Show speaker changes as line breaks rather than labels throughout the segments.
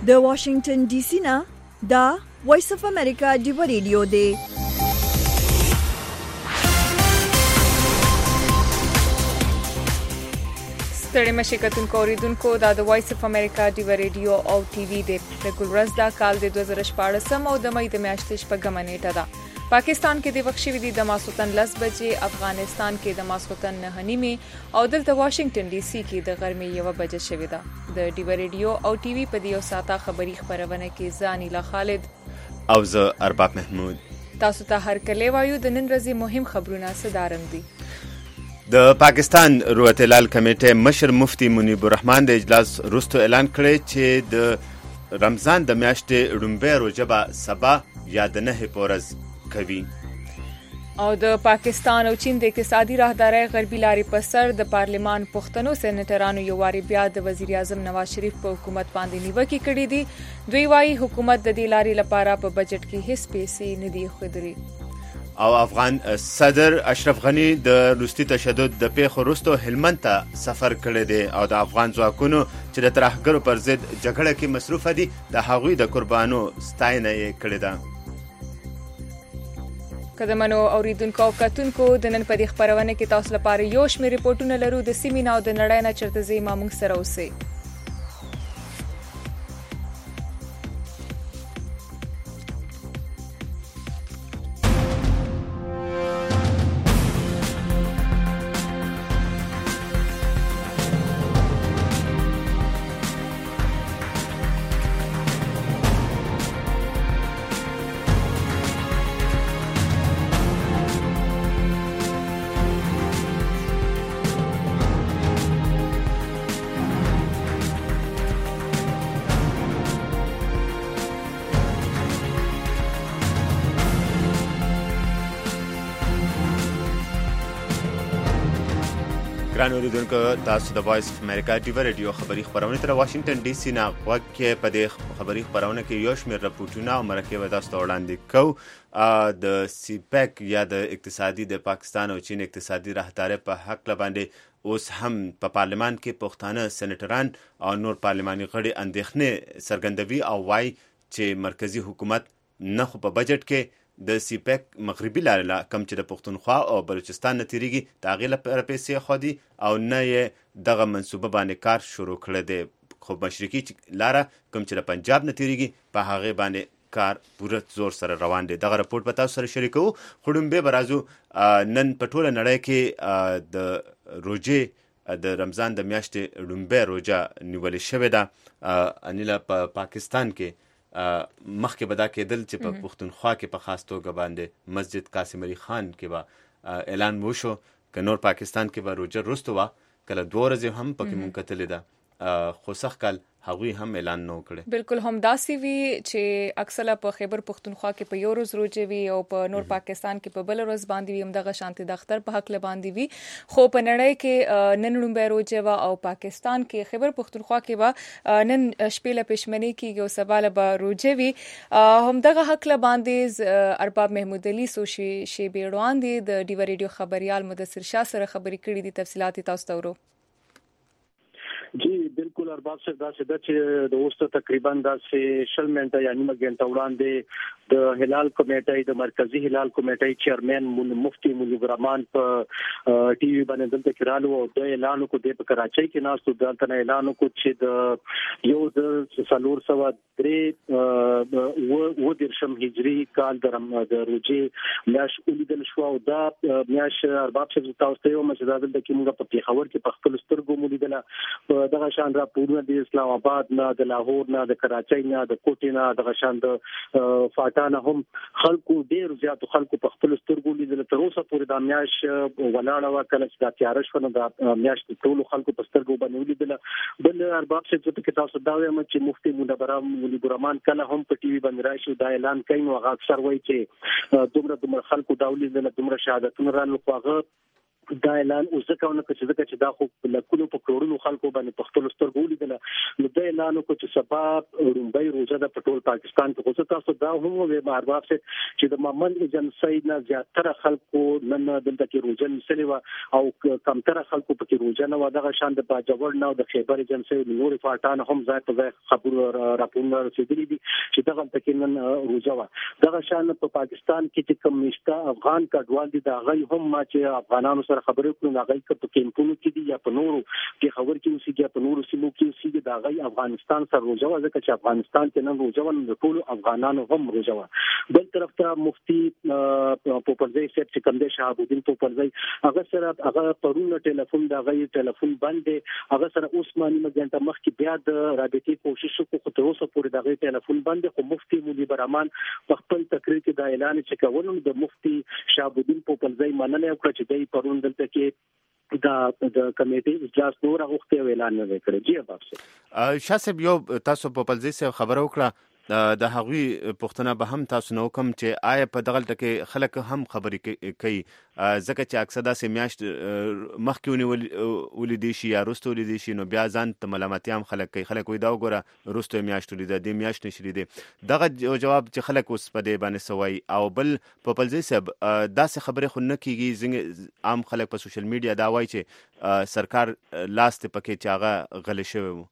د واشنگټن ډي سي نه دا وایس اف امریکا ډیو ریډیو دی.
ستړي مشي کتونکو اوریدونکو دا د وایس اف امریکا ډیو ریډیو او ټي وي د ټکل ورځ دا کال د 2014 او د مې د میاشتې شپږمه نیټه ده. پاکستان کې د وخت شوی دی د ماسخوتن 10 بجې، افغانستان کې د ماسخوتن 9:30 او دلته واشنگټن ډي سي کې د غرمې 1 بجې شوی ده. د ډیو ریډیو او ټي وي په دیو ساته خبري خبرونه کې ځانیلا خالد
او زه ارباب محمود
تاسو ته هر کله وایو د نن ورځې مهم خبرونه صدارم دي.
د پاکستان روایت هلال کمیټې مشر مفتي منیب الرحمن د اجلاس وروسته اعلان کړی چې د رمضان د میاشتې لومړۍ روژه به سبا یا د 9 په ورځ کوي.
او د پاکستان او چین د اقتصادي راهدارۍ غربي لارې په سر د پارلمان پښتنو سېنیټرانو یو واری بیا د وزیر اعظم نواز شریف په حکومت باندې نیوکې کړې دي. دوی وايي حکومت د دې لارې لپاره په بجټ کې هیڅ پیسې نه دي ښودلې.
او افغان صدر اشرف غنی د روسي تشدد د پیښو وروسته هلمند ته سفر کړی دی او د افغان ځواکونو چې د ترهګرو پر ضد جګړه کې مصروفه دي د هغوی د قربانو ستاینه یې کړې ده.
قدمنو اوریدونکو او کتونکو د نن په دې خبرونه کې تاسو لپاره یو شمېر ریپورتونه لرو د سیمینار او د نړۍ نه چرته زی ما موږ سره اوسئ.
ګران اوریدونکو تاسو د وایس اف امریکا ډیو ریډیو خبري خبرونه تر واشنگټن ډي سي نه غوږ کې په دې خبري خبرونه کې یو شمېر راپورټونه او مرکه و تاسو ته وړاندې کوو. د سی پیک یا د اقتصادي د پاکستان او چین اقتصادي راهدارۍ په حق باندې اوس هم په پارلمان کې پښتانه سېنیټران او نور پارلماني غړي اندېښنې څرګندوي او وايي چې مرکزی حکومت نه خو په بجټ کې د سی پیک مغربي لارې کم چې د پښتونخوا او بلوچستان نه تیریږي د هغې لپاره پیسې خودي او نه یې دغه منصوبه باندې کار شروع کړی دی. خو مشرقي لاره کم چې د پنجاب نه تیریږي په هغې باندې کار پوره زور سره روان دی. دغه رپورټ په تاسو سره شریکوو. خو ډومبې به راځو نن په ټوله نړۍ کې د روژې د رمضان د میاشتې لومړۍ روژه نیولې شوې ده. انیلا په پاکستان کې مخکې به دا کېدل چې په پښتونخوا کې په خاص توګه باندې مسجد قاسم علي خان کې به اعلان وشو که نور پاکستان کې به روژه وروسته وه کله 2 ورځې هم پکې مونږ کتلې ده خو سخت کال هغوی هم اعلان نه وکړي.
بالکل هم داسې وي چې اکثره په خیبر پښتونخوا کې په یو ورځ روژه وي او په نور پاکستان کې په بل ورځ باندې وي. همدغه شانتي د اختر په حق له باندې وي. خو په نړۍ کې نن لومړۍ روژه وه او پاکستان کې خیبر پښتونخوا کې به نن شپې له پښمنۍ کېږي او سبا له به روژه وي. همدغه حق له باندې ارباب محمود علي شیبې وړاندې د ډیو ریډیو خبريال مدثر شاه سره خبرې کړې دي. تفصیلات تاسو ته ورو.
جی بالکل ارباب صاحب دا څه چې د اوسه تقریبا دا 6 منټه یا نیمه غنټه وړاندې د هلال کمیټې د مرکزی هلال کمیټې چیرمن مفتی منیب الرحمن په ټي وي باندې دلته کړهالو او د اعلان کو د کراچۍ کې ناستو دلته اعلان کو چې د یو د 1403 هجری کال د روژې میاش ولیدل شو او دا میاش ارباب صاحب تاسو ته یو مجدد د کیمګه په پیښور کې په خپل سترګو ولیدل. دغه شان راپورونه د اسلام آباد نه د لاهور نه د کراچۍ نه د کوټې نه دغه شان د فاټانه هم خلکو ډیر زیات خلکو په خپل سترګو لیدل. تر اوسه پورې د میاش ولاړه وکړه چې د تیار شو نه د میاش ټول خلکو په سترګو باندې ولیدل. بل ارباب صاحب چې تاسو دا وایم چې مفتي منیب الرحمن کله هم په ټي وي باندې راشي دا اعلان کوي نو هغه اکثر وایي چې دومره خلکو دا ولیدل دومره شهادتونه رانه خو هغه دا اعلان وزکونه چې دا خو لکونو په کروڑونو خلکو باندې په خپل سترګو لیدل نو دا اعلان کو چې سبب رومبای روزه د پټول پاکستان ته خو تاسو دا هم وې مارباب چې د محمد ایجنسی نه زیاتره خلکو نن دلته کې روزه نسلې او کمتره خلکو په روزه نه و دغه شان د باجوړ نه د خیبر ایجنسی نور فاټان هم ځای په ځای خبرو راپورونه رسیدلي دي چې دغه تکې نن روزه و دغه شان په پاکستان کې چې کوم نشته افغان کډوال دي دا غي هم ما چې افغانانو سره خبرې کړو هغه په کیمپونو کې دي یا په نورو کې خبر کې اوسېږي یا په نورو سیمو کې اوسېږي دا غي افغانستان سره روزه و ځکه چې افغانستان کې نن روزه و د ټول افغانانو هم روزه و بل طرف ته مفتي پوپلزی صاحب چې کوم دی شهاب الدین پوپلزی هغه سره هغه پرونه ټلیفون دا غي ټلیفون باندې هغه سره عثماني مګنټه مخکې بیا د رابطې کوشش وکړو خو تر اوسه پورې دا غي ټلیفون باندې خو مفتي مولوی برحمان په خپل تقریر کې دا اعلان چې کولو د مفتي شهاب الدین پوپلزی مننه وکړه چې دوی پرون دلته کې د کمیټې اجلاس نور غوښتي اعلان نه کړی جی اباب
شاسب یو تاسو په پلزي سره خبرو وکړه د هغوی پښتنه به هم تاسو نو کوم چې آیا په دغه ټکي خلک هم خبرې کوي ځکه چې اکثر داسې میاشت مخکې ولیدي شي یا وروسته ولیدي شي نو بیا ځان ته ملامتیا هم خلک وي دا وګوره وروسته میاشت ولیده دې میاشت نشي لیدي دغه جواب چې خلک اوس په دې باندې سوي او بل په پلزي صاحب داسې خبرې خو نه کیږي عام خلک په سوشل میډیا دا وایي چې سرکار لاس ته پکې چې هغه غلې شوی وو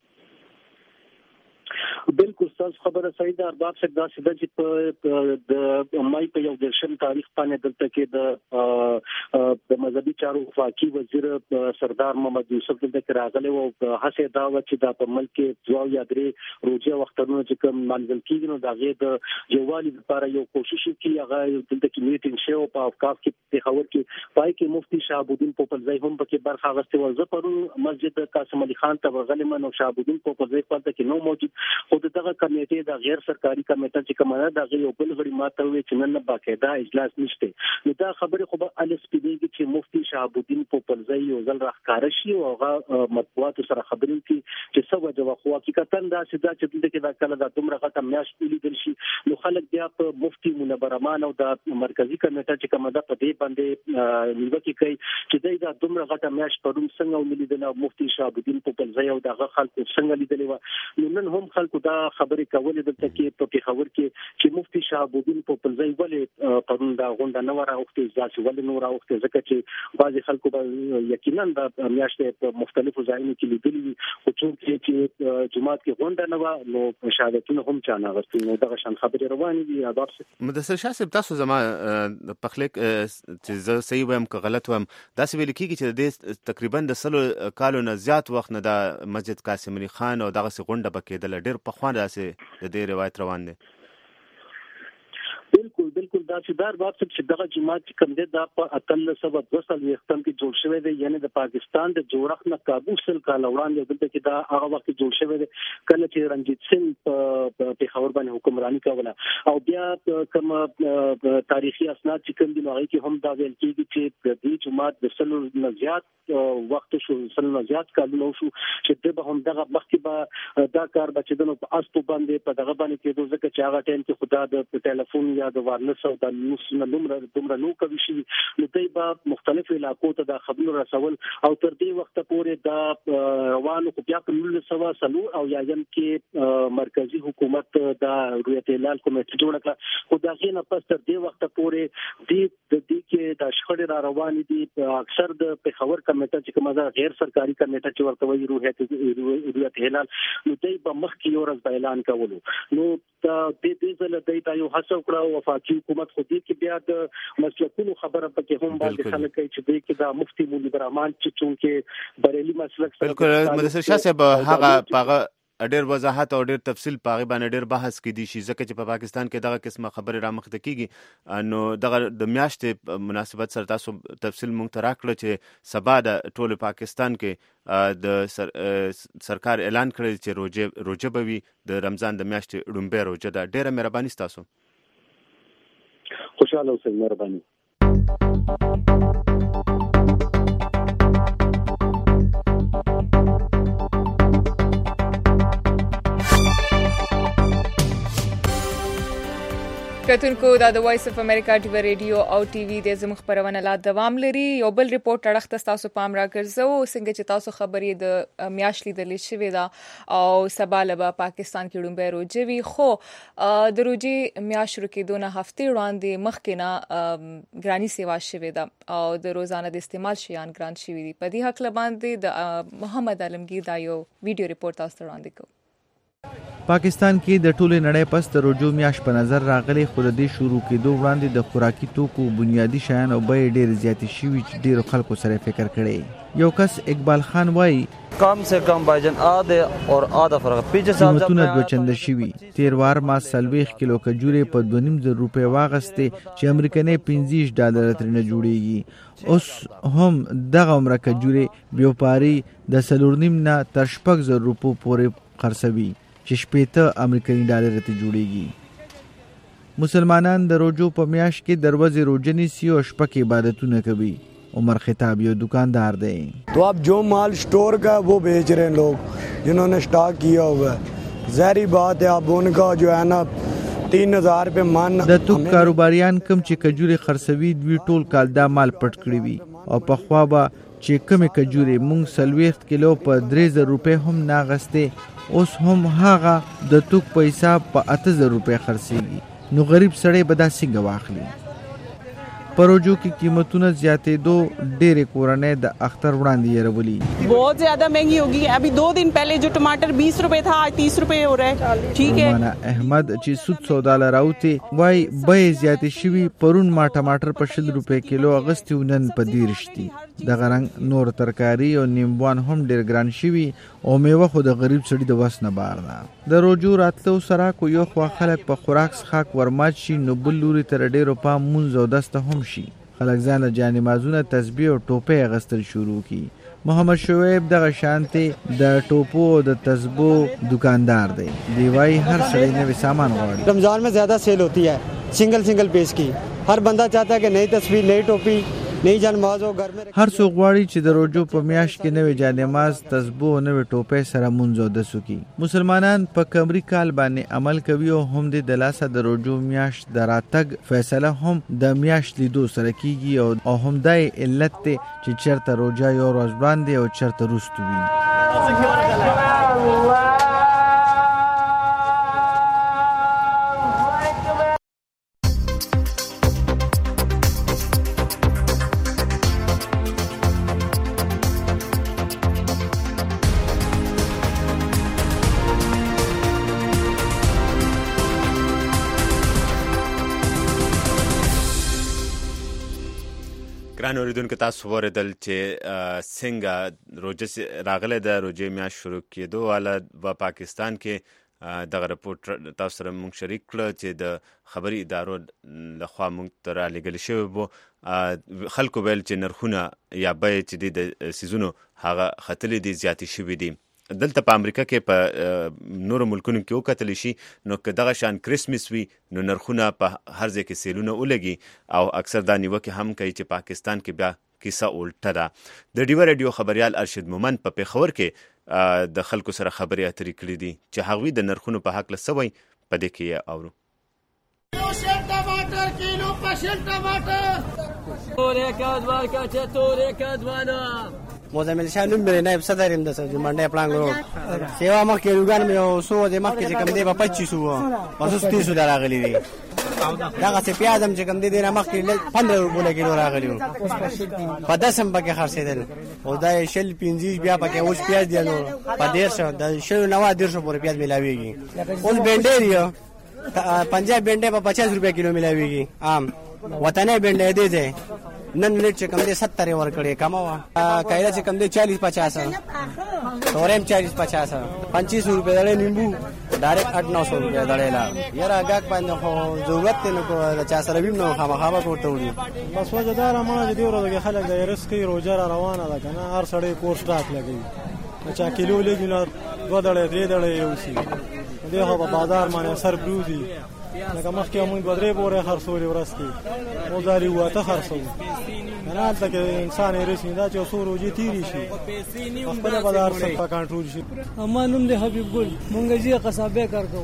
بالکل تاسو خبره صحیح ده ارباب صاحب دا سده چې د مای په یو درشم تاریخ باندې دلته کې د مذهبي چارو وفاقي وزیر سردار محمد یوسف دلته کې راغلی او هڅه دا و چې د ملک کې ځواب یادري روزه وختونو چې کوم منځل کېږي نو دا غي د یووالي لپاره یو کوشش کوي هغه دلته کې میټینګ شو په اوقاف کې په خبر کې پای کې مفتي شهاب الدین پوپلزی هم پکې برخه غوښتي و زه پرون مسجد قاسم علي خان ته ورغلم نو شهاب الدین پوپلزی پاتې کې نو موجود خو دغه کمیټې د غیر سرکاري کمیټه چې کومه ده د یو بل غړي ماته وی چې نن باقاعده اجلاس نشته نو دا خبره خو به الس پیږي چې مفتي شهاب الدین پوپلزی یو ځل راخاره شي او هغه مطبوعات سره خبرې کوي چې څه وجه خو حقیقتا دا چې د کې دا کله د دومره غټه میاشت لیدل شي نو خلک بیا په مفتي منور برحمان او د مرکزی کمیټه چې کومه ده په دې باندې نیوکه کوي چې دا دومره غټه میاشت پروم څنګه ولیدل مفتي شهاب الدین پوپلزی او دغه خلکو څنګه لیدل و نن هم خلکو دا خبرې کولې دلته کې په پیښور کې چې مفتي شهاب الدین پوپلزی ولې پرون دا غونډه نه راوخته ځکه ولې نو راوخته ځکه چې بعضي خلکو به یقینا د میاشتې په مختلفو ځایونو کې لیدلي او چې جمعات کې غونډه نه و نو شهادتونه هم چا نه غوښتي نو دغه شان خبرې روانې دي اباب
مدثر شاه صاحب تاسو زما په خلک چې زه صحیح وایم که غلط وایم دا څه ویل کېږي چې د تقریبا د 100 کالو نه زیات وخت نه د مسجد قاسم علي خان او دغه غونډه پکېدل ډېر په خوان داسې د دې روایت روان دي بالکل دا چې دار باب چې دغه جماعت کوم دی دا په 1302 وختم کې جوړ شوی دی یعنی د پاکستان د جوړښت نه کابو سل کال وړاندې دلته کې دا هغه وخت جوړ شوی دی کله چې رنجیت سنگ په پیښور باندې حکمرانی کوله او بیا کوم تاریخي اسناد چې کوم دي هغه کې هم دا ویل کېږي چې د دې جماعت د سلو نه زیات وخت شو سلو نه زیات کالونه شو چې د هم دغه وخت به دا کار بچیدنو په اسپو باندې په دغه باندې کې ځکه چې هغه ټیم کې خدا د ټلیفون یا د وارلس او د نوسنه دومره نو کوي شي نو دوی به مختلف علاقو ته د خبرو رسول او تر دې وخت پورې د روانو خو بیا په 1990 او یایم کې مرکزی حکومت د رویت هلال کمیټه جوړ کړه خو دا غینه پس تر دې وخت پورې د دې کې د شخړې را روانې دي اکثر د پیښور کمیټه چې کومه غیر سرکاري کمیټه چې ورته وایي رویت هلال نو دوی په مخ کې یو ورځ اعلان کولو نو د دې ځل د یو هڅه وکړه وفاقي حکومت خو دې کې بیا د مسلکونو خبره پکې هم باندې خلک کوي چې دې کې د مفتي مولوی برحمان چې چونکه بریلی مسلک بالکل مدثر شاه صاحب هغه ډېر وضاحت او ډېر تفصیل پاغي باندې ډېر بحث کې دي شي ځکه چې په پاکستان کې دغه قسمه خبره را مخته کیږي نو دغه د میاشتې مناسبت سره تاسو تفصیل مونږ ته راکړه چې سبا د ټول پاکستان کې د سرکار اعلان کړی چې روزه به وي د رمضان د میاشتې لومبه روزه ده ډېره مهرباني تاسو
خوشاله اوسئ مهرباني
که کتونکو د وایس اف امریکا ټي وی ریډیو او ټي وی د زموږ خبرونه لا دوام لري. یو بل ریپورت اړخ تاسو پام راګرځو څنګه چې تاسو خبرې د میاشتې د لشي دا او سباله په پاکستان کې ډومبه روجوي خو د روجي میاشت رکیدونه هفته وړاندې مخکې نه ګرانی سیوا شوی دا او د روزانه د استعمال شیان ګران شوی دي. په دې حق لباندې د محمد عالمگیر دا یو ویډیو ریپورت تاسو وړاندې کوم.
پاکستان کې د ټولې نړۍ پس د روجو میاشت په نظر راغلي خو د دې شروع کېدو وړاندې د خوراکي توکو بنیادي شیان او بیې ډېرې زیاتې شوي چې ډېرو خلکو سره فکر کړی. یو کس اقبال خان وایي
کم سے کم بھائی آدھے اور آدھا فرق پیچھے
قیمتونه دوه چنده شوي. تیر وار ما 40 کیلو کجورې په 2.5 روپۍ واغستې چې امریکنۍ $15 ترنه جوړیږي. اوس هم دغه عمره کجورې بیوپاري د 4.5 نه تر 6,000 روپو پورې خرڅوي چې $80 امریکایي ته جوړیږي. مسلمانان د روجو په میاشت کې دروازې روزه نیسي او شپه کې عبادتونه کوي. عمر خطاب یو دکاندار دی.
تو اب جو مال स्टोर का वो बेच रहे हैं लोग जिन्होंने स्टॉक किया हुआ है. ज़ाहिर बात है अब उनका जो है ना 3,000 रुपए मान.
د توپ کاروباریان کم چې کجوري خرڅوي دوی ټول کال دا مال پټ کړی وي او په خوا به چې کم کجوري مونږ 40 کیلو په 3,000 روپے هم ناغسته اوس هم هغه د توک پیسې په 8,000 روپے خرڅيږي. نو غریب سړی به دا څنګه واخلي؟ پروجو کی قیمتونه زیاتې دو ډېرې کورنۍ د اختر وړاندې یې رولي.
बहुत ज्यादा महंगी होगी. अभी 2 दिन पहले जो टमाटर 20 रुपए था आज 30 रुपए हो रहा है. ठीक है.
माना احمد چې سود سودا لراوته وای به زیاتې شوي. پرون ما ټماټر په 60 روپے کیلو اغستې ونن په 30 د غرنګ نور ترکاری او نیمبوان هم ډېر ګران شوي او میوه خو د غریب سړي د وس نه بار ده. د روجو راتلو سره کو یو خو خلک په خوراک څخه ورمات شي نو بل لوري تر ډېرو په مونږ او دسته هم شي. خلک ځان له جانمازونه تسبیح او ټوپې غستل شروع کی. محمد شعیب دغه شانته د ټوپو او د تسبو دکاندار دی. دیوای هر سړی نوې سامان غواړي.
रमजान में ज्यादा सेल होती है सिंगल पीस की. हर बंदा चाहता है कि नई तस्वीर नई टोपी नई जानमाज हो घर में.
هر څوک غواړي چې د روجو په میاشت کې نوې جانماز تسبو او نوې ټوپې سره مونږ د سکی. مسلمانان په کمري کال باندې عمل کوي او هم د لاسه د روجو میاشت د راتګ فیصله هم د میاشت لیدو سره کیږي او هم دای علت ته چې چرته روجا یو ورځ باندې او چرته روستو وي.
ګران اوریدونکو تاسو ورېدل چې څنګه روجه راغله د روجې میاشت شروع کېدو والا په پاکستان کې دغه رپورټ تاسو سره موږ شریک کړ چې د خبري ادارو لخوا موږ ته رالیږل شوی وو. خلکو ویل چې نرخونه یا بیې چې د سیزونو هغه ختلې دي زیاتې شوي دي. دلته په امریکا کې په نورو ملکونو کې وکتل شي نو که دغه شان کرسمس وي نو نرخونه په هر ځای کې سیلونه ولګي او اکثر دا نیوکې هم کوي چې پاکستان کې بیا کیسه الټه ده. د ډیو ریډیو خبريال ارشد مومند په پیښور کې د خلکو سره خبرې اترې کړې دي چې هغوی د نرخونو په حق لسوي په دې کې اورو.
ټماټر کیلو پشل ټماټر تورې کډوال کا چې تورې کډوانا
مزمل شانو مې نائب صدر اند سره منډه پلان غوړ سیوا مخ کې لوګان مې سو د مخ کې کم دی په 2500 پسوس 30 راغلي دي. دا چې پیازم چې کم دی نه مخ کې 15 روپے کیلو راغلی وو په 10 پکې خرڅېدل او دا شل 15 بیا پکې اوس پیاز دی نو په 150 د شل 90 پورې پیاز ملاويږي. اوس بنډیر پنجاب بنډه په 50 روپے کیلو ملاويږي. عام وطنه بنډه دی ځای نن منټ چې کم دی 70 ور کړي کماوه کایله چې کم دی 40-50 تورم 40-50 25 روپے دړې نیمبو ډایرکټ 800 روپے دړې لا یاره غاک باندې خو ضرورت نه کو چا سره ویم نو خامخا کوته وړي.
بس وجدار ما د دې ورځې خلک د رسکي روزه روانه ده کنه هر سړی کورس ټاک لګي چا کیلو لګي نو 2 دړې 3 دړې یوسي دې هو په بازار باندې سر بروزي لکه مخکې موږ 2-3 پورې خرڅولې ورسته او داري واته خرڅو نه حالت کې انسان یې رسېږي دا چې څو روزي تیری شي خپل بازار څخه کنټرول شي.
اما نوم دې حبیب ګل مونږ یې قصابه کار کوو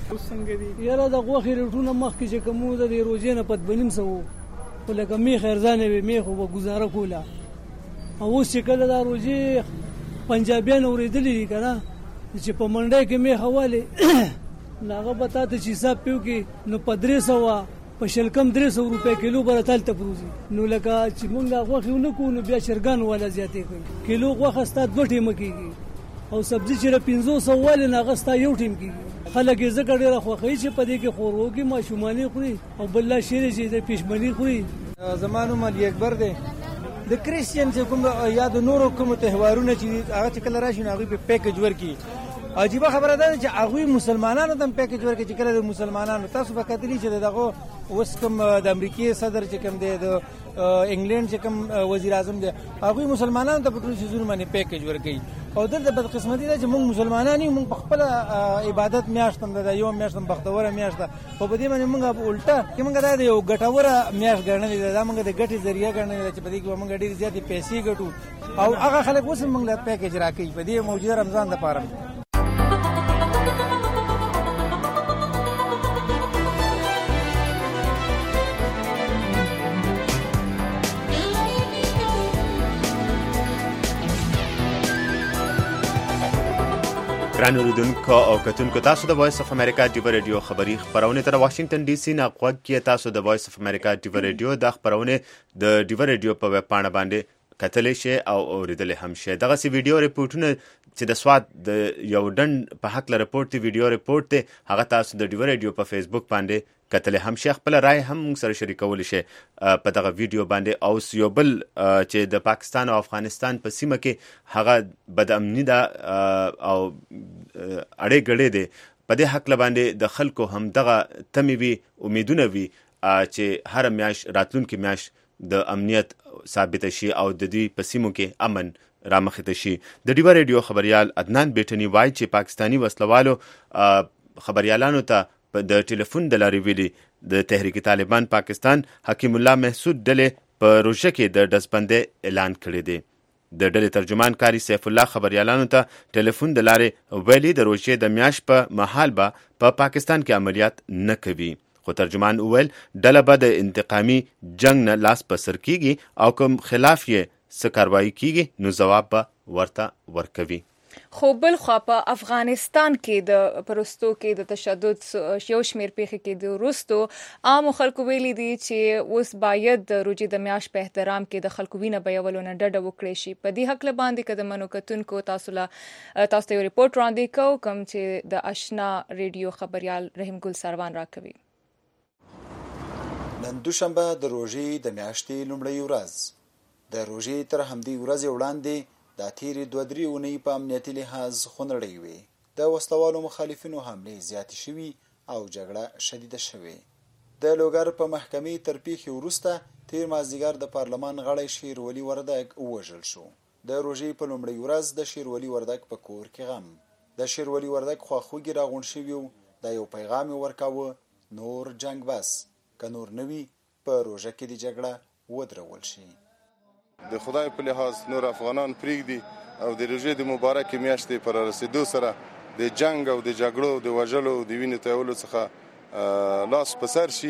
یاره د غوښې ریټونه مخکې چې کوم د روژې نه پتبنیم څه وو خو لکه میخ ارزانه وي میخ به ګزاره کوله او اوس چې کله دا روژې پنجابیان اورېدلي دي که نه چې په منډی کې میخ والې نو هغه به تا ته چې حساب پې وکړي نو په 300 په شلکم 300 روپۍ کیلو به راتلته پروزي نو لکه چې مونږ غوښې ونه کوو نو بیا چرګان والا زیاتې کوي کیلو غوښه ستا 2 ټیمه کېږي او سبزي چې 500 والې نه هغه ستا 1 ټیم کېږي خلک یې ځکه ډېره خوښوي چې په دې کې خوروږي ماشومانې خوري او بله شیرې چې د پیشمني خوري.
زما نوم علي اکبر دی. د کریسچین چې کوم یا د نورو کوم تهوارونه چې هغه چې کله راشي نو هغوی په پیکج ورکړي. عجیبه خبره ده چې هغوی مسلمانانو ته هم پیکج ورکړي چې کله د مسلمانانو تاسو به کتلي چې دغه اوس کوم د امریکې صدر چې کوم دی د انګلینډ چې کوم وزیر اعظم دی هغوی مسلمانانو ته په ټولو څیزونو باندې پیکج ورکوي او دلته بدقسمتي ده چې موږ مسلمانان یو موږ په خپله عبادت میاشت هم ده یوه میاشت هم بختوره میاشت ده خو په دې باندې موږ الټه چې موږ دا د یو ګټوره میاشت ګڼلې ده دا موږ د ګټې ذریعه ګڼلې ده چې په دې کې به موږ ډېرې زیاتې پیسې ګټو او هغه خلک اوس هم موږ له پیکج راکوي په دې موجوده رمضان دپاره.
ګران اوریدونکو او کتونکو تاسو د وایس اف امریکا ډیو رادیو خبری خبرونه تر واشنگټن ډي سي نه غوږ کې تاسو د وایس اف امریکا ډیو رادیو د خبرونه د ډیو رادیو په ویب پاڼه باندې کتلی شي او اوریدلی هم شي. دغه سي ویډیو ریپورتونه چې د سواد د یو ډن په حق له ریپورت دی ویډیو ریپورت دی هغه تاسو د ډیو رادیو په فیسبوک باندې کتلی هم شي. خپل رائے هم موږ سره شریکولی شي په دغه ویډیو باندې. او یو بل چې د پاکستان او افغانستان په سیمه کې هغه بدامني ده او اړې ګړې دی په دې حق باندې د خلکو هم دغه تمې وي امیدونه وي چې هر میاشت راتلونکي میاشت د امنیت ثابت شي او د دې په سیمو کې امن رامخته شي. د ډیو رادیو خبريال عدنان بیٹنی وایي چې پاکستانی وسلوالو خبريالانو ته د ټلیفون د لارې ویلي د تحریک طالبان پاکستان حکیم الله محسود ډلې په روژه کې د ډزبندۍ اعلان کړی دی. د ډلې ترجمان کاری سیف الله خبريالانو ته ټلیفون د لارې ویلي د روژې د میاشت په مهال به په پاکستان کې عملیات نه کوي. خو ترجمان وویل ډله به د انتقامي جنگ نه لاس په سر کیږي او کوم خلاف یې څه کاروایی کیږي نو جواب به ورته ورکوي.
خو بل خوا په افغانستان کې د پرستو کې د تشدد یو شمیر پیښې کې د وروستو عام خلکو ویلي دي چې اوس باید د روژې د میاشت په احترام کې د خلکو وینه بیولو نه ډډه وکړي شي. په دې حق باندې که د منو کتونکو تاسو ته یو ریپورټ وړاندې کوو کوم چې د آشنا ریډیو خبريال رحیم ګل سروان راکوي.
نن دوشنبه د روژې د میاشتې لومړۍ ورځ د روژې تر همدې ورځې وړاندې د تیرې 2-3 اونۍ په امنیتي لحاظ خونړۍ وې. د وسلوالو مخالفینو حملې زیاتې شوي او جګړه شدیده شوې. د لوګر په محکمې تر پیښې وروسته تیر مازدیګر د پارلمان غړی شیرولي وردګ ووژل شو. د روژې په لومړۍ ورځ د شیرولي وردګ په کور کې غم. د شیرولي وردګ خواخوږي راغونډ شوي وو. د یو پیغام یې ورکاوه نور جنگ بس که نور نوي په روژه کې د جګړه ودرول شي.
د خدای په لحاظ نور افغانان پرېږدي او د روژې د مبارکې میاشتې پر رسېدو سره د جنگ او د جګړو د وژلو او د وینې تویولو څخه لاس په سر شي.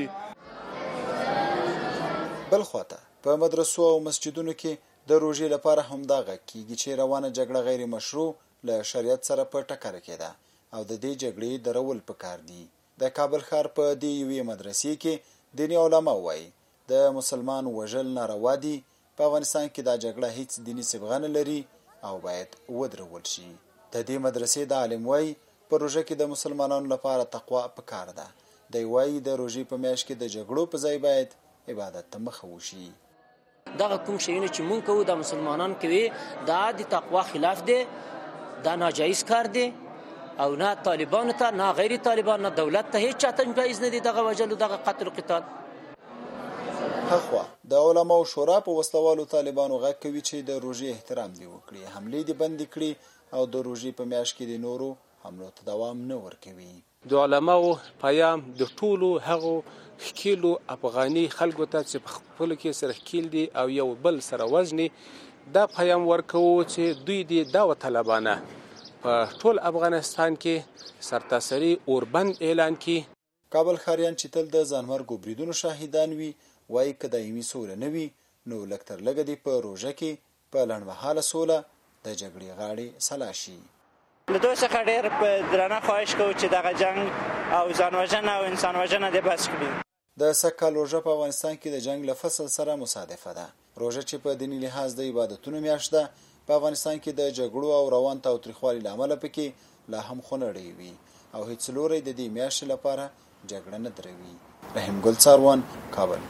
بل خواته په مدرسو او مسجدونو کې د روژې لپاره همدا غږ کېږي چې روانه جګړه غیر مشروع له شریعت سره په ټکر کې ده او د دې جګړې درول پکار دي. د کابل ښار په دې یوې مدرسې کې دیني علما وایي د مسلمان وژل ناروا دي. په افغانستان کې دا جګړه هیڅ دیني صبغه نه لري او باید ودرول شي. د دې مدرسې د عالم وایي په روژه کې د مسلمانانو لپاره تقوا پکار ده. دی وایي د روژې په میاشت کې د جګړو په ځای باید عبادت ته مخه وشي.
دغه کوم شیونه چې مونږ کوو د مسلمانان کوي دا د تقوا خلاف دی، دا ناجایز کار دی او نه طالبانو ته نه غیر طالبان نه دولت ته هیڅ چاته جایز نه دی دغه وجلو دغه قتل او قتال.
هخوا د علماو شورا په وسلوالو طالبانو غږ کوي چې د روژې احترام دی وکړي، حملې دی بندي کړي او د روژې په میاشت کې د نورو حملو ته دوام نه ورکوي.
د علماو پیام د ټولو هغو ښکیلو افغاني خلکو ته چې په خپلو کې سره ښکیل دي او یو بل سره وژني دا پیام ورکوو چې دوی دې دا وطلبانه په ټول افغانستان کې سرتاسري اوربند اعلان کړي.
کابل ښاریان چې تل د ځانمرګو بریدونو شاهدان وي وایي که دایمي سوله نه وي نو لږ تر لږه دې په روژه کې په لنډمهاله سوله د جګړې غاړې سلا شي.
له دوی څخه ډېر په درنه خواهش کوو چې دغه جنګ او ځانوژنه او انسان وژنه دې بس کړي.
د سږکال روژه په افغانستان کې د جنګ له فصل سره مصادفه ده. روژه چې په دیني لحاظ د عبادتونو میاشت ده په افغانستان کې د جګړو او روان تاوتریخوالي له امله پکې لا هم خونړۍ وي او هیڅ لوری د دې میاشتې لپاره جګړه نه دروي. رحیم ګل څاروان، کابل.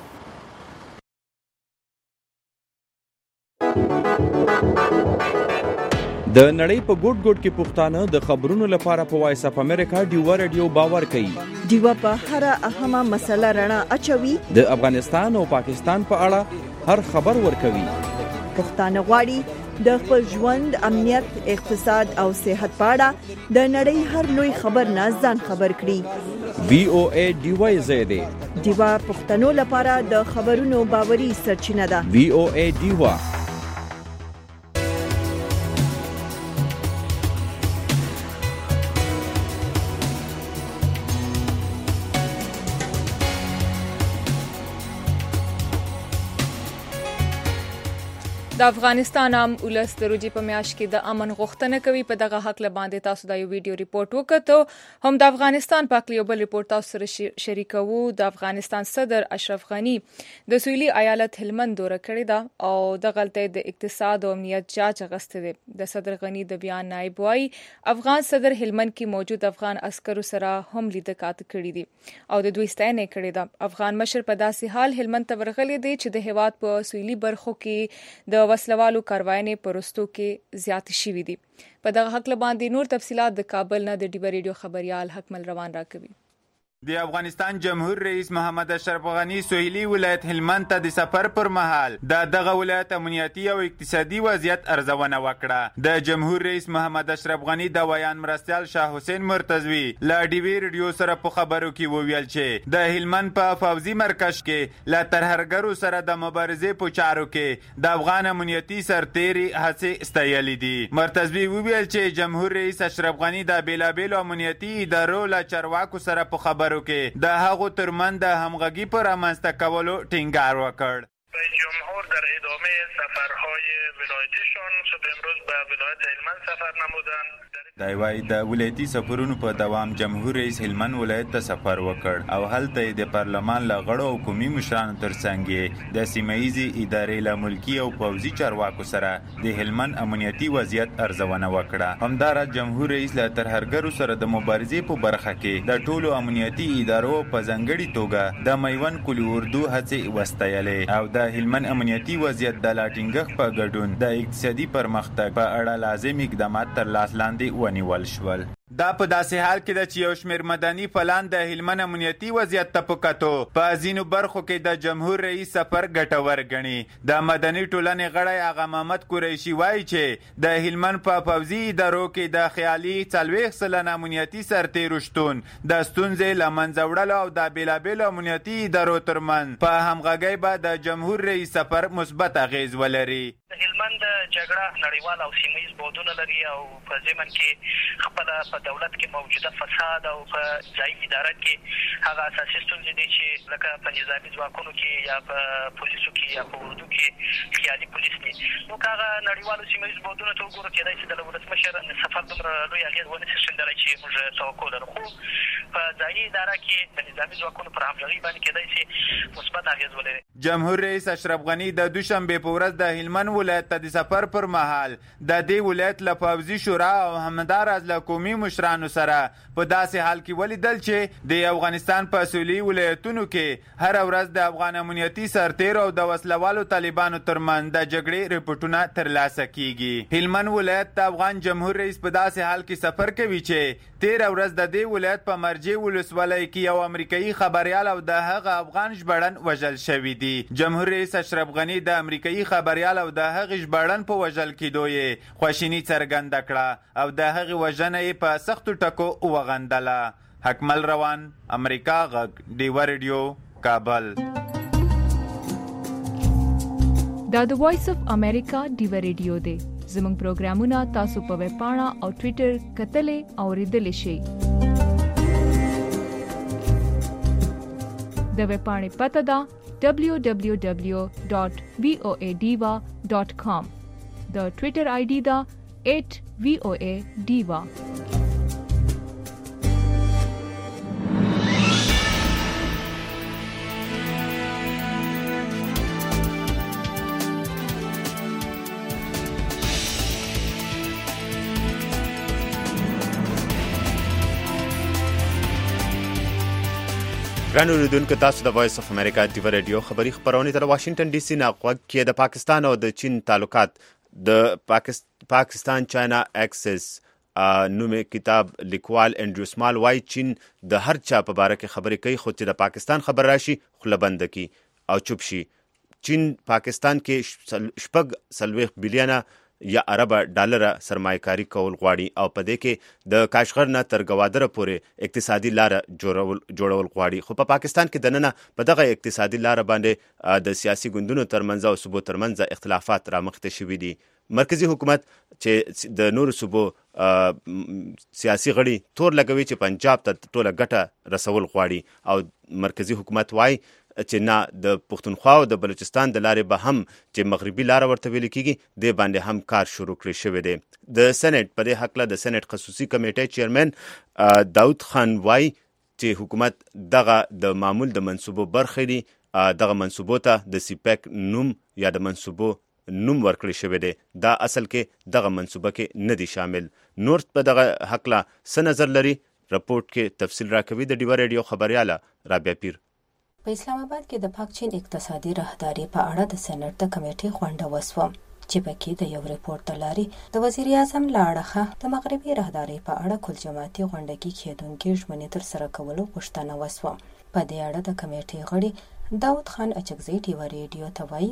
د نړۍ په ګوټ ګوټ کې پښتانه د خبرونو لپاره په وایس اف امریکا ډیوا رادیو باور کوي.
ډیوا په هر اهمه مسله رڼا اچوي.
د افغانستان او پاکستان په اړه هر خبر ورکوي.
پښتانه غواړي د خپل ژوند، امنیت، اقتصاد او صحت په اړه د نړۍ هر لوی خبر نه ځان خبر کړي.
وی او ای ډیوا زیاده
ډیوا پښتنو لپاره د خبرونو باوري سرچینه ده.
وی او ای ډیوا.
د افغانستان عام ولس د روجي په میاشت کې د امن غوښتنه کوي. په دغه حق لباندې تاسو دا یو ویډیو ریپورت وکړو. هم د افغانستان په اړه یو بل ریپورت تاسو سره شریکوو. د افغانستان صدر اشرف غنی د سویلي ایالت هلمند دوره کړې ده او د غلطۍ د اقتصاد او امنیت جاج غسته ده. د صدر غنی د بیان نائب وایي افغان صدر هلمند کې موجود افغان عسکرو سره هم لیدکات کړي دي او د دوی ستاینه کړې ده. افغان مشر په داسې حال هلمند ته ورغلی دی چې د هیواد په سویلي برخو کې د وسلوالو کاروایانې پرستو کې زیات شوي دي. په دغه حق باندې نور تفصيلات د کابل نه د ډیبا ریډیو خبريال حکمل روان راکوي.
د افغانستان جمهور رئیس محمد اشرف غنی سویلي ولایت هلمند ته د سفر پر مهال دغه ولایت امنیتي او اقتصادي وضعیت ارزونه وکړه. د جمهور رئیس محمد اشرف غنی د ویان مرستیال شاه حسین مرتضوی لا ډیوی ریډیو سره په خبرو کې وویل چې د هلمند په فوزي مرکز کې لا ترهرګرو سره د مبارزې په چارو کې د افغان امنیتي سرتېري هڅې ستایلې دي. مرتضوی وویل چې جمهور رئیس اشرف غنی د بیلابیلو امنیتي ادارو له چارواکو سره په خبرو کې د هغو ترمنځ د همغږي پر رامنځته کولو ټینګار وکړ.
جمهور در ادامه سفرهای ولایتیشان صبح امروز به ولایت هلمند سفر نمودند.
دا وایي د ولایتي سفرونو په دوام جمهور رئیس هلمند ولایت ته سفر وکړ او هلته د پارلمان له غړو او قومي مشرانو ترڅنګ د سیمه ییزې ادارې له ملکي او پوځي چارواکو سره د هلمند امنیتي وضعیت ارزونه وکړه. همداراز جمهور رئیس له ترهرګرو سره د مبارزې په برخه کې د ټولو امنیتي ادارو په ځانګړي توګه د میوند کلي اردو هڅې وستایلې او د هلمند امنیتي وضعیت د لا ټینګښت په ګډون د اقتصادي پرمختګ په اړه لازم اقدامات تر لاس لاندې ونیول شول. دا په داسې حال کې ده چې یو شمېر مدني فعالان د هلمند امنیتي وضعیت ته په کتو په ځینو برخو کې د جمهور رئیس سفر ګټور ګڼي. د مدني ټولنې غړی آغا محمد قریشي وایي چې د هلمند په پوځي ادارو کې د خیالي 40% امنیتي سرتېرو شتون د ستونزې له منځه وړلو او د بېلابېلو امنیتي ادارو ترمنځ په همغږۍ به د جمهور رئیس سفر مثبت اغیز ولري.
هلمند جګړه نړیوال او سیمه ییز بعدونه لري او په ضمن کې خپله په دولت کې موجوده فساد او په ځایي اداره کې هغه اساسي ستونزې دي چې لکه په نظامي ځواکونو کې یا په پولیسو کې یا په اردو کې خیالي پولیس دي. نو که هغه نړیوالو سیمه ییز بعدونو ته وګورو کېدای شي د ولسمشر سفر دومره لوی اغېز ونه شي ښندلی چې موږ توقع لرو، خو په ځایي اداره کې د نظامي ځواکونو پر همغږۍ باندې کېدای شي مثبت اغېز ولري.
جمهور رئیس اشرف غنی د دوشنبې په ورځ د هلمند ولایت ته د سفر پر مهال د دې ولایت له پوځي شورا او همداراز له قومي مشرانو سره په داسې حال کې ولیدل چې د افغانستان په سویلي ولایتونو کې هر ورځ د افغان امنیتي سرتېرو او د وسلوالو طالبانو ترمنځ د جګړې ریپورټونه ترلاسه کیږي. هلمند ولایت ته افغان جمهور رئیس په داسې حال کې سفر کوي چې 13 ورځ د دې ولایت په مرجع ولسوالۍ کې یو امریکایي خبريال او د هغه افغان ژباړن وژل شوی دی. جمهور رئیس اشرف غنی د امریکایي خبريال او د هغه ژباړن په وژل کېدو یې خواشیني څرګنده کړه او د هغه وژنه یې په سختو ټکو وغندله. حکمل روان، امریکا غږ، ډیوا ریډیو، کابل.
دا د وایس اف امریکا ډیوا ریډیو دی. زموږ پروګرامونه تاسو په ویب پاڼه او ټوئیټر کتلې او ریډلې شئ. د ویب پاڼې پته ده www.voadiva.com. د ټوئیټر آی ډي ده @voadiva.
ګران اوریدونکو، تاسو د وایس اف امریکا ډیو رادیو خبری خبرونه تر واشنگټن ډي سي نه غوږ کې د پاکستان او د چین تعلقات د پاکستان چاینا اکسس نومي کتاب لیکوال انډریو سمال وايي چین د هر چا په باره کې خبرې کوي، خو چې د پاکستان خبر راشي خوله بند کی او چوپ شي. چین پاکستان کې 6 بلین یا ارب ډالر سرمایه‌کاري کول غواړي او په دې کې د کاشغر نه تر ګوادره پورې اقتصادي لار جوړول غواړي. خو په پاکستان کې دننه په دغه اقتصادي لار باندې د سیاسي ګوندونو ترمنځ او صوبو ترمنځ اختلافات رامخته شوي دي. مرکزی حکومت چې د نور صوبو سیاسي غړي تور لګوي چې پنجاب ته ټوله ګټه رسول غواړي او مرکزی حکومت وايي چې نه د پښتونخوا او د بلوچستان د لارې به هم چې مغربي لار ورته ویل کیږي د باندې هم کار شروع کړی شوی دی. د سېنات په دې حق له د سېنات خصوصي کمیټې چیرمن داود خان وايي چې حکومت دغه د معمول د منصوبو برخې دي، دغه منصوبو ته د سیپیک نوم یا د منصوبو نوم ورکړی شوی دی. دا اصل کې دغه منصوبه کې نه دي شامل. نور په دغه حق له څه نظر لري؟ رپورټ کې تفصیل راکوي د ډیو رادیو خبرياله رابعه پیر.
په اسلام آباد کې د پاک چین اقتصادي راهداري په اړه د سېنات د کمیټې غونډه وسوه چې پکې د یو ریپورت لاري د وزیر اعظم لاړخه د مغربي راهداري په اړه کل جماعتي غونډه کې کېدونکې ژمنې تر سره کولو غوښتنه وسوه. په دې اړه د کمیټې غړي داود خان اچکزی ډیو رادیو ته وایي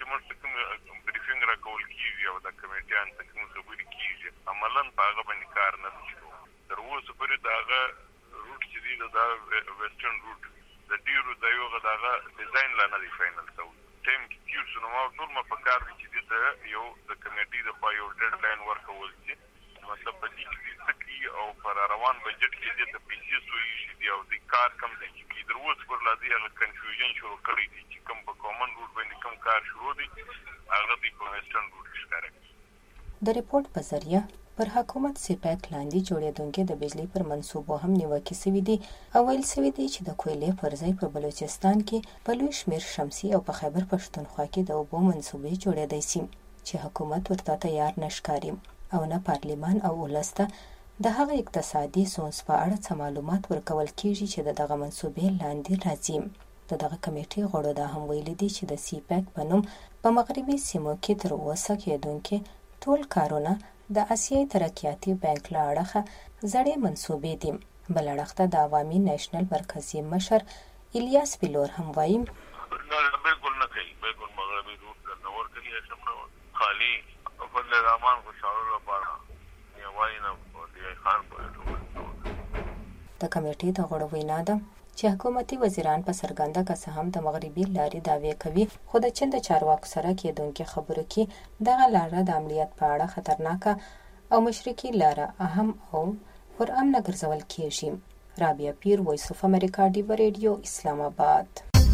عملاً په هغه باندې کار نه شو. تر اوسه پورې دغه روټ چې دی دا ویسټرن روټ د ډیرو ځایونو دغه ډیزاین لا نه دی فاینل شوی. ټیم کې تیر شو نو ټول ما په کار کې دی یو د کمیټې د یو ډیډ لاین ورکول چې مطلب په دې کې سکی او پر روان بجټ کې د پیسې سوي شي دی او د کار کم دی چې د روز پر لادي هغه کنفیوژن شروع کړی دی چې کوم په کامن روټ باندې کوم کار شروع دی هغه د ویسټرن روټ ښکاري.
د ریپورت په ذریعہ پر حکومت سیپیک لاندې جوړېدونکې د بجلی پر منصوبو هم نیوکې سوي دي او ویل سوي دي چې د کویلې پر ځای په بلوچستان کې په لوی شمېر شمسي او په خیبر پښتونخوا کې د اوبو منصوبې جوړېدای شي چې حکومت ورته تیار نه ښکاري او نه پارلمان او ولس ته د هغه اقتصادي ستونزو په اړه څه معلومات ورکول کېږي چې دغه منصوبې لاندې راځي. دغه کمیټې غړو دا هم ویلي دي چې د سیپیک په نوم په مغربي سیمو کې تر اوسه کېدونکې ټول کارونه د آسیایي ترقیاتي بانک له اړخه زړې منصوبې دي. بل اړخ ته د عوامي نېشنل مرکزي مشر الیاس بلور هم وایي
بالکل نه کوي، بالکل مغربي روټ نه ورکوي، خالي خپل رامان خوشاله لپاره یې وایي نه دی خان په
د کمیټې د غړو وینا ده چې حکومتي وزیران په سرګنده کسه هم د مغربي لارې دعوی کوي، خو د چین د چارواکو سره کېدونکې خبرو کې دغه لاره د امنیت په اړه خطرناکه او مشرقي لاره اهم او پر امن ګرځول کېږي. رابعه پیر، وایس اف امریکا ډیو رادیو، اسلام آباد.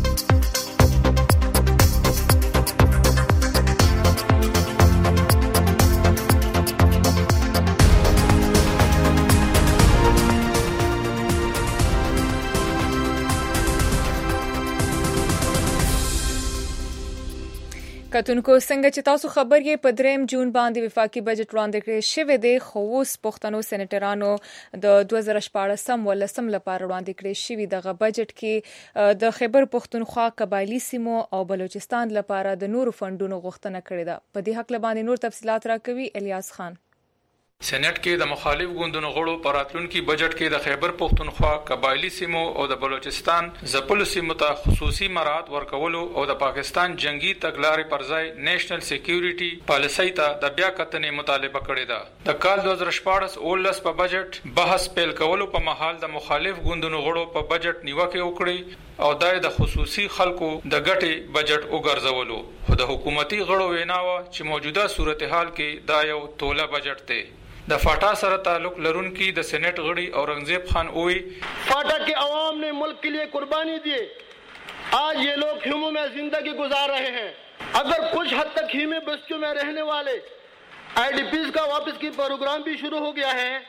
کتونکو څنګه چې تاسو خبر یې په 3 جون باندې وفاقي بجټ وړاندې کړی شوی دی، خو اوس پښتنو سېنیټرانو د 2014 ولسم لپاره وړاندې کړی شوی دغه بجټ کې د خیبر پښتونخوا قبایلی سیمو او بلوچستان لپاره د نورو فندونو غوښتنه کړې ده. په دې حق باندې نور تفصيلات راکوي الیاس خان.
سېنات کې د مخالف ګوندونو غړو پر راتلونکي بجټ کې د خیبر پښتونخوا قبایلی سیمو او د بلوچستان ځپلو سیمو ته خصوصي مراعات ورکولو او د پاکستان جنگي تګلارې پر ځای نېشنل سکیورټي پالیسي ته د بیا کتنې مطالبه کړې ده. د کال 2014 په بجټ بحث پیل کولو په محل د مخالف ګوندونو غړو په بجټ نیوکه وکړي او د خصوصي خلکو د ګټې بجټ وګرځولو. خو د حکومتي غړو ویناوه چې موجوده صورتحال کې دا یو توله بجټ دی. د فاټا سره تعلق لرونکي د سېنات غړي اورنګزیب خان اوئی
فاٹا کے عوام نے ملک کے لیے قربانی دی. آج یہ لوگ خیموں میں زندگی گزار رہے ہیں. اگر کچھ حد تک خیمے بستیوں میں رہنے والے IDPs کا واپس کی پروگرام بھی شروع ہو گیا ہے,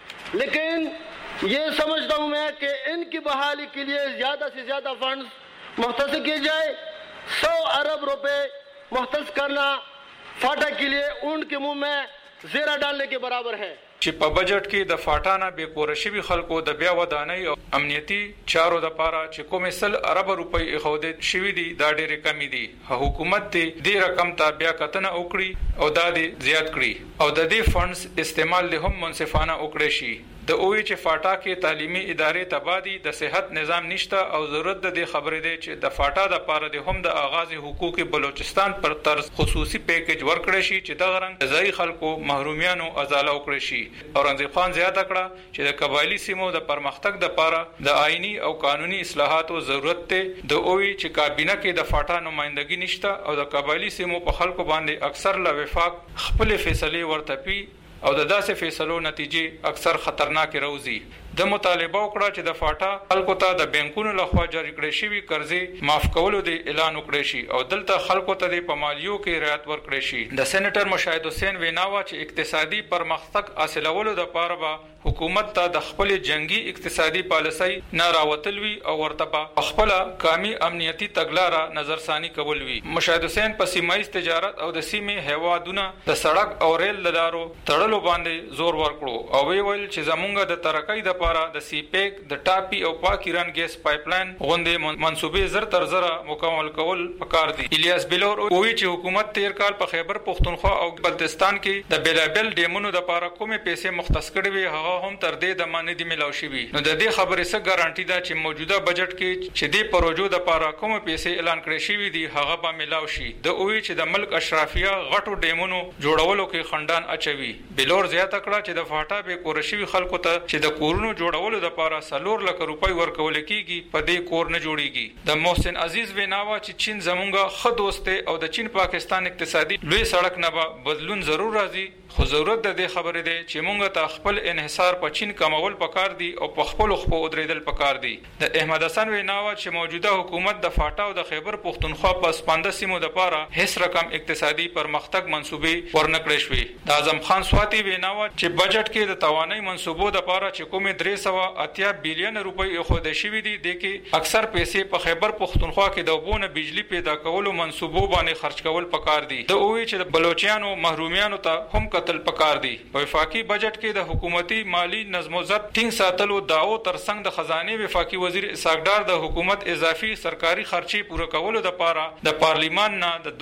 لیکن یہ سمجھتا ہوں میں کہ ان کی بحالی کے لیے زیادہ سے زیادہ فنڈز مختص کیے جائے. 100 ارب روپے مختص کرنا فاٹا کے لیے اونٹ کے منہ میں زیرا ډالنے کې برابر ہے.
چې په بجټ کې د فاټانا به کور شوی خلکو د بیا ودانۍ او امنیتي چارو د پاره چې کوم 100 ارب روپۍ اخوده شوی دي دا ډېر کمی دي. حکومت دې رقم ته بیا کتنه وکړي او دا دې زیات کړي او د دې فنډز استعمال له هم منصفانه وکړي شي. د اووی چې فاټا کې تعلیمي ادارې تبادی د صحت نظام نشته او ضرورت د دې خبرې دی چې د فاټا د پاره د هم د آغاز حقوق بلوچستان پر طرز خصوصي پیکیج ورکړی شي چې د غرنګ ځای خلکو محرومیانو ازاله وکړي شي. اورنګزیب خان زیاته کړه چې د قبایلی سیمو د پرمختګ د پاره د آئینی او قانوني اصلاحاتو ضرورت ته. د اووی چې کابینه کې د فاټا نمائندګي نشته او د قبایلی سیمو په خلکو باندې اکثر له وفاق خپل فیصله ورتپی او د داسې فیصلو نتیجې اکثر خطرناک راوځي. د مطالبه وکړه چې د فاټا خلکو ته د بانکونو لخوا جاری کړې شوی قرضې معاف کولو د اعلان وکړي شي او دلته خلکو ته د پمالیو کې رعایت ورکړي شي. د سېنیټر مشاهد حسین ویناوه چې اقتصادي پرمختګ حاصلولو لپاره به حکومت ته د خپل جنگي اقتصادي پالیسۍ نه راوتل وي او ورته په خپل قومي امنیتي تګلاره نظرثاني کول وي. مشاهد حسین په سیمایي تجارت او د سیمې هیوادونو د سړک او ریل لارو تړلو باندې زور ورکړو او ویل چې زمونږ د ترقۍ د لپاره د سیپیک د ټاپي او پاک ایران ګیس پایپلاین غونډې منسوبې زر تر زره مکمل کول پکار دي. الیاس بلور وایي چې حکومت تیر کال په خیبر پختونخوا او بلتستان کې د بیلابل ډیمونو د لپاره کومې پیسې مختص کړې وي هغه هم تر دې د معنی دی ملاو شوی. نو د دې خبرې څخه ګارانټي ده چې موجوده بجټ کې چې د پروژو د لپاره کومې پیسې اعلان کړې شوی دي هغه به ملاو شي. د وایي چې د ملک اشرافیه غټو ډیمونو جوړولو کې خندان اچوي. بلور زیاته کړه چې د فاټا به کورشوي خلکو ته چې د کورونو جوړولو د لپاره 4 لک روپۍ ورکول کیږي په دې کور نه جوړیږي. د محسن عزیز ویناوه چې چین زمونږه ښه دوست دی او د چین پاکستان اقتصادي لوی سړک نه به بدلون ضرور راځي خو ضرورت د دې خبرې دی چې مونږ ته خپل انحصار په چین کمول پکار دي او په خپل خپل ودرېدل پکار دي. د احمد حسن ویناوه چې موجوده حکومت د فاټا او د خیبر پختونخوا په سپانده سیمو د لپاره هیڅ رقم اقتصادي پرمختګ منسوبې ورنکړې شوې. د اعظم خان سواتی ویناوه چې بجټ کې د توانای منسوبو د لپاره چې کومې 380 بلین روپۍ خو د شوی دي د کې اکثر پیسې په خیبر پختونخوا کې د وبونه بجلی پیدا کولو منسوبو باندې خرج کول پکار دي. د اووی چې د بلوچستانو محرومیانو ته هم قتل پکار دي. په وفاقي بجټ کې د حکومتي مالی نظم و ضبط ټینګ ساتلو داو ترڅنګ د خزانه وفاقي وزیر اسحاق ډار د حکومت اضافي سرکاري خرچي پوره کولو د لپاره د پارلیمان نه د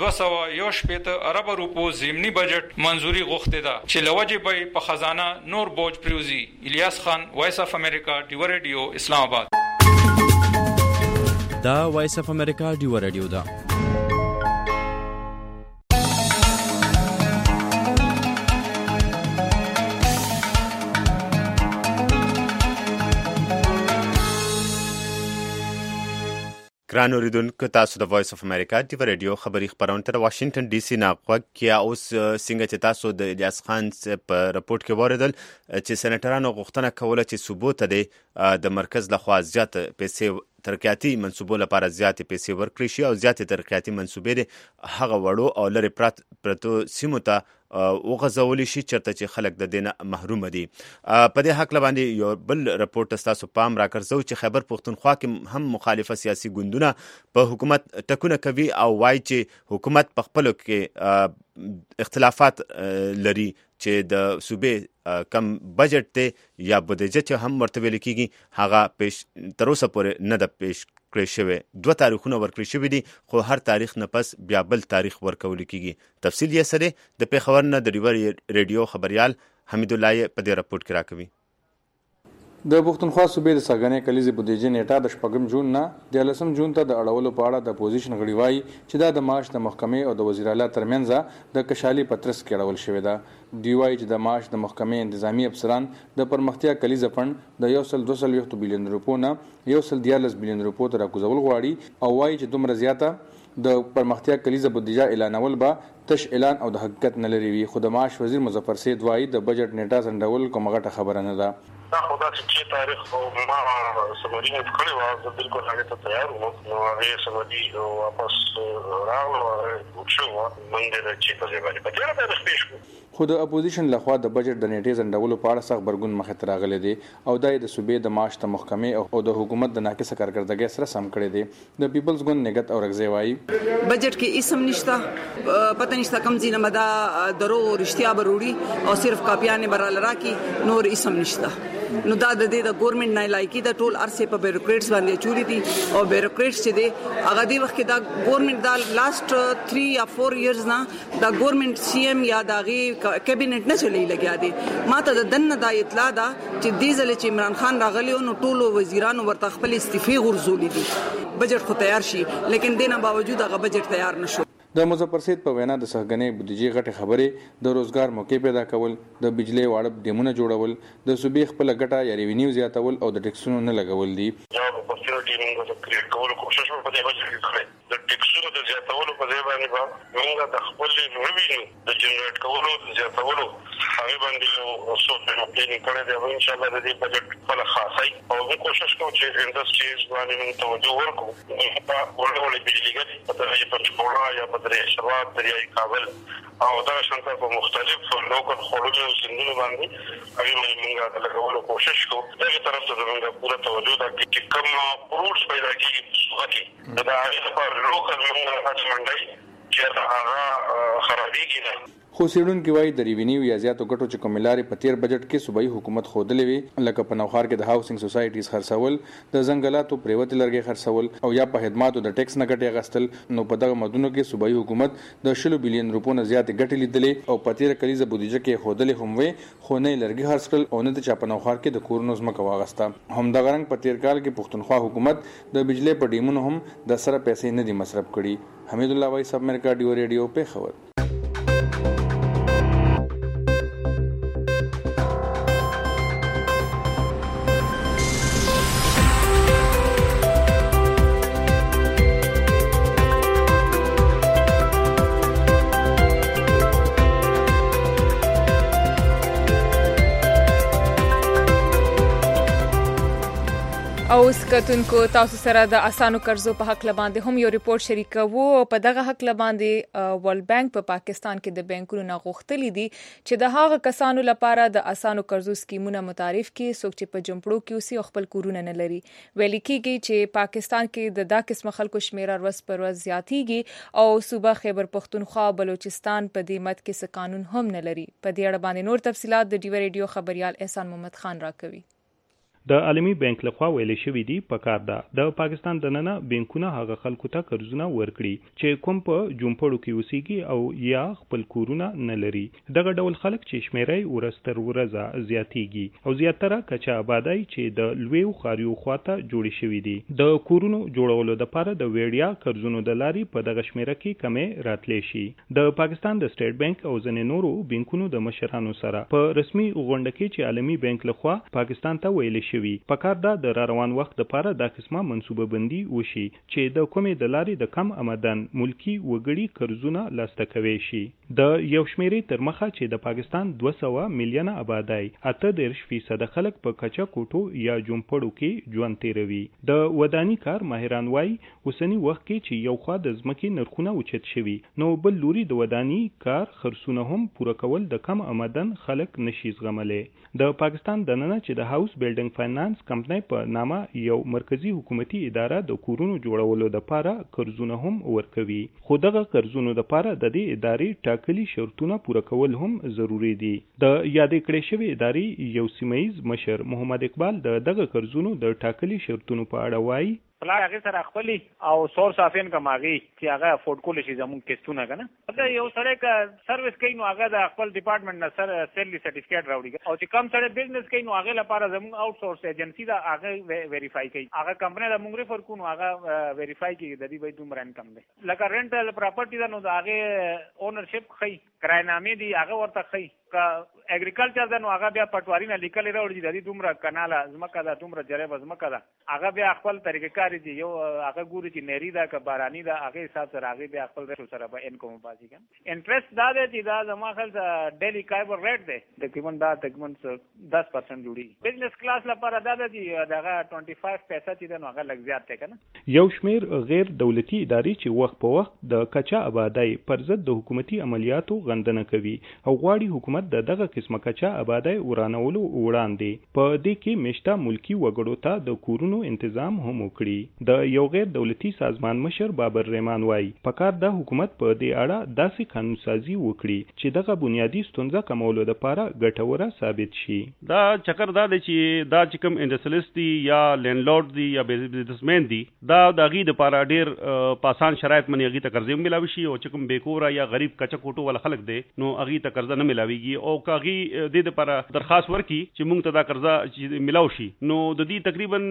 280 ارب روپو ضمني بجټ منزوري غوښته ده چې لوجه به په خزانه نور بوج پریوزي. الیاس خان وایس اف امریکا ډیو ریډیو اسلام آباد.
دا وایس اف امریکا ډیو ریډیو ده.
ګران اوریدونکو تاسو د وایس اف امریکا ډیو ریډیو خبری خبرونه تر واشنگټن ډي سي نه غوږ اوس څنګه چې تاسو د الیاس خان په رپورت کې وریدل چې سېنیټرانو غوښتنه کوله چې ثبوت ده د مرکز لخوا زیات پیسې ترقیاتي منصوبو لپاره زیات پیسې ورکړي شي او زیات ترقیاتي منصوبې هغه وړو او لري پرتو سیمو ته وغځول شي چرته چې خلک د دینه محروم دي. په دې حق باندې یو بل رپورت تاسو پام راکړځو چې خیبر پختونخوا کې هم مخالفه سیاسي ګوندونه په حکومت ټکونه کوي او وایي چې حکومت په خپلو کې اختلافات لري چې د صوبې کم بجټ ته یا بودیجه چې هم ورته ویل کیږي هغه تر اوسه پورې نه ده پیش کړی شوی. 2 تاریخونه ورکړي شوي دي خو هر تاریخ نه پس بیا بل تاریخ ورکول کیږي. تفصیل یې سره د پیښور نه د ډیو ریډیو خبريال حمید الله په دې رپورت کې راکوي.
د پښتونخوا صوبې د سرګنې کلیزې بودیجې نیټه د 4 جون نه 13 جون ته د اړولو په اړه د اپوزیشن غړي وایي چې دا د معاش د محکمې او د وزیر اعلی ترمنځ د کشالي پترس کې اړول شوې ده. دی وایي چې د معاش د محکمې انتظامی افسران د پرمختیا کلیزه فند د 1.2 بلین روپو نه 1.14 بلین روپو ته راکوزول غواړي او وایي چې دومره زیاته د پرمختیا کلیزه بودیجه اعلانول به تش اعلان او د حقیقت نه لري وي. خو د معاش وزیر مظفر سید وایي د بجټ نیټه ځنډول کومه غټه خبره نه ده.
دا خو دا چې تاریخ او ما سمري مو کړی و زه بالکل هغه ته تیار وم نو هغه سمري واپس راغلو او شو منډه چې په دې باندې په دې تاریخ پیښ شو.
خو د اپوزیشن لخوا د بجټ د نیټې ځنډولو په اړه سخت برګون مخې ته راغلی دی او دا د صوبې د معاش د محکمې او د حکومت د ناقصه کارکردګۍ سره سم کړی دی. د پیپلز ګوند نګت اورغزی وایي
بجټ کې اسم نشته پته نشته کوم ځینه مدا درو رښتیا بروړي او صرف کاپیانه برال راکی نور اسم نشته. نو دا د دې د ګورنمنت نه لایکی د ټول ارسه په بیروکریټس باندې چوری دي او بیروکریټس چې دي هغه دی وخت دا ګورنمنت دا لاست 3 یا 4 ایئرز نه دا ګورنمنت سی ایم یا داغي کابینټ نه چلی لګیا دي. ماته د دنه دا اطلاع ده چې دې ځل چې عمران خان راغلی نو ټول وزیرانو ورته خپل استعفی غورځولې دي. بجټ خو تیار شي لیکن دینه باوجود هغه بجټ تیار نشو.
د مظفر سید په وینا د سرګنې بودیجې غټه خبرې د روزګار موقع پیدا کول د بجلی واړه ډیمونه جوړول د صوبې خپل ګټه یا ریوینیو زیاتول او د ټیکسونو نه لګول دي.
دا اپورچونټی موږ ته کریټ کول کوشش په دې وجه کې کړې د ټیکسونو د زیاتولو په ځای باندې موږ د خپل ریوینیو د جنریټ کولو د زیاتولو هغه باندې او څو په پلان کړی دی او ان شاء الله د دې بجټ په خاصي او موږ کوشش کوو چې انډستریز باندې موږ توجه ورکړو په ورته بجلی ګټي په دې په چوکړه یا درې شباب دریای کابل او دا شانته په مختلف لوکل خلکو زندونو باندې هغه موږ د لګولو کوشش کوو. دغه طرف ته موږ پوره توجه دا چې کوم پروډکټس پیدا کیږي دا هغه په لوکل موږ هڅه منډي چې هغه خرابېږي نه.
خو سیډونکو وایي د ریوینیو یا زیاتو ګټو چې کوم لارې په تیر بجټ کې صوبایي حکومت خوده لوي لکه په نوخار کې د هاوسینګ سوسایټیز خرڅول د ځنګلاتو پریوت لرګي خرڅول او یا په خدماتو د ټیکس نه ګټې غستل. نو په دغه مدونو کې صوبایي حکومت د 10 بلین روپو نه زیات ګټې لیدلې او په تیر کلیزه بودیجه کې خوده هم وي خو نه لرګي خرڅ کړل او نه د چا په نوخار کې د کورونو ځمکه واغسته. هم د غرنګ په تیر کال کې پښتونخوا حکومت د بجلی په ډیمونو هم د سره پیسې نه دي مصرف کړي. حمید الله وایي سب امریکا ډیو ریډیو په خبر.
او سکتونکو تاسو سره د اسانو قرضو په حق لباندې هم یو ریپورت شریکوو او په دغه حق لباندې ورلد بانک په پاکستان کې د بانکونو نه غوښتلې دي چې د هغه کسانو لپاره د اسانو قرضو سکیمونه متعارف کړي څوک چې په جمپړو کې اوسي او خپل کورونه نه لري. ویل کېږي چې پاکستان کې د دا قسم خلکو شمیر ورځ پر ورځ زیاتیږي او صوبه خیبر پختونخوا او بلوچستان په دې مت کې څه قانون هم نه لري. په دې اړه باندې نور تفصيلات د ډیو ریډیو خبريال احسان محمد خان راکوي.
د عالمي بانک لخوا ویل شوې دي په کار ده د پاکستان دننه بانکونه هغه خلکو ته قرضونه ورکړي چې کوم په جمپړو کې اوسېږي او یا خپل کورونه نه لري. دغه ډول خلک چې شمیرې ورستر ورځه زیاتیږي او زیاتره کچا آبادی چې د لویو خاریو خواته جوړې شوې دي. د کورونو جوړولو لپاره د ویډیا قرضونو د لاري په دغه شمیره کې کمې راتلې شي. د پاکستان د سټیټ بانک او ځینې نورو بانکونو د مشرانو سره په رسمي غونډه کې چې عالمي بانک لخوا پاکستان ته ویل شوی په کار د روان وخت لپاره د قسمه منصوبه بندي وشي چې د کومې د لارې د کم آمدن ملکی وګړي قرضونه لاسته کوي شي. د یو شمیرې تر مخه چې د پاکستان 200 میلیونه آبادی 38% خلک په کچا کوټو یا جمپړو کې ژوند تیروي. د ودانی کار ماهران وایي اوسنی وخت کې چې یو خوا د ځمکې نرخونه اوچت شوي نو بل لوري د ودانی کار خرڅونه هم پوره کول د کم آمدن خلک نشي زغملی. د پاکستان دننه چې د هاوس بیلډینګ فاینانس کمپنۍ په نامه یو مرکزی حکومتي اداره د کورونو جوړولو لپاره قرضونه هم ورکوي. خو دغه قرضونو لپاره د دې ادارې ټاکلي شرطونه پوره کول هم ضروری دي. د یادې کړې شوې ادارې یو سیمایي مشر محمد اقبال دغه قرضونو د ټاکلي شرطونو په اړه وایي
پلان هغه سره خپل او سورس اف انکم هغه چې هغه افورد کول شي زموږ کېستونه کنه دا یو سره ک سرویس کوي نو هغه د خپل ډپارټمنټ نه سره سیلري سرټیفیکیټ راوړي او چې کم سره بزنس کوي نو هغه لپاره زموږ آوټ سورس ایجنسی دا هغه ویریفای کوي هغه کمپنی دا موږ ریفر کوو هغه ویریفای کوي د دې وای دومره انکم دی لکه رینټل پراپرټي دا نو دا هغه اونرشپ خي کراینامې دی هغه ورته خي کا اګریکلچر دا نو هغه بیا پټواری نه لیکل راوړي د دې دومره کناله زمکه دا دومره جریب زمکه دا هغه بیا خپل طریقې کاری دی یو هغه ګوري چې نری دا ک بارانی دا هغه حساب سره هغه بیا خپل رسو سره به انکم باسي کن انټرست دا دی چې دا زما خل ډیلی کایبر ریټ دی تقریبا دا تقریبا 10% جوړي بزنس کلاس لپاره دا دی دغه 25 پیسې چې دا هغه لګ زیات دی کنه
یو شمیر غیر دولتي ادارې چې وخت په وخت د کچا آبادی پر ضد د حکومتي عملیاتو غندنه کوي او غواړي حکومت دغه قسمه کچا آبادی ورانولو وړاندې په دې کې مشته ملکی وګړو ته د کورونو تنظیم هم وکړي د یو غیر دولتي سازمان مشر بابر رحمان وایي پکار د حکومت په دې اړه داسې قانون سازي وکړي چې دغه بنیادی ستونزه کمولو لپاره ګټوره ثابت شي
دا چکر دا دی چې دا چې کوم انډستریالیست دی یا لینډلورډ دی یا بزنسمن دی دا د غي د لپاره ډیر پاسان شرایط منی غي ته قرضې ملاوي شي او چې کوم بیکوره یا غریب کچا کوټو ول خلک دی نو غي ته قرضه نه ملاويږي او کاغي د لپاره درخواست ورکي چې موږ ته دا قرضه چې ملاو شي نو د دې تقریبا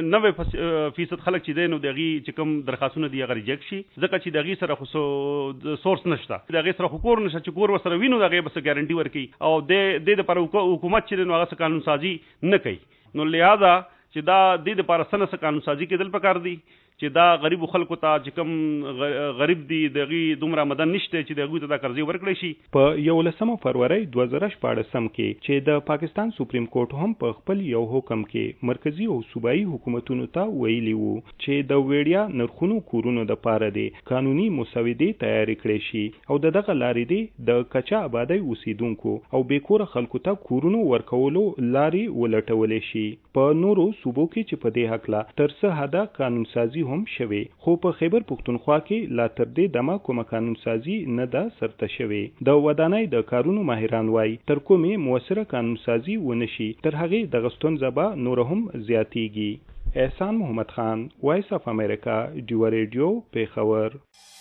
90% خلک چې دی نو دغه چې کوم درخواستونه دی غری جک شي ځکه چې دغه سره خو سورس نشته دغه سره حکومت نشته چې کور وسره وینو دغه بس ګارانټي ورکي او د لپاره حکومت چې نو هغه قانون سازي نه کوي نو لہذا چې دا د لپاره سنه قانون سازي کېدل پکار دي چې دا غریب خلکو ته چې کوم غریب دي دغه دومره مدن نشته چې دغه ته دا قرضې ورکړي شي
په 11 فروری 2014 کې چې د پاکستان سپریم کورټ هم په خپل یو حکم کې مرکزی او صوبایي حکومتونو ته ویلي وو چې د وړیا نرخونو کورونو د پاره دي قانوني مسودې تیار کړي شي او دغه لارې دي د کچا آبادی اوسیدونکو او بیکور خلکو ته کورونو ورکولو لارې ولټولې شي په نورو صوبو کې چې په دې حق لا تر څه حدا قانون سازي هم شوي خو په خیبر پختونخوا کې لا تر دې دمه کومه قانون سازي نه ده سرته شوي د ودانۍ د کارونو ماهران وای تر کومه موثره قانون سازي ونشي تر هغه د غستون زبا نور هم زیاتیږي احسان محمد خان وایس اف امریکا ډیو ریډیو پیښور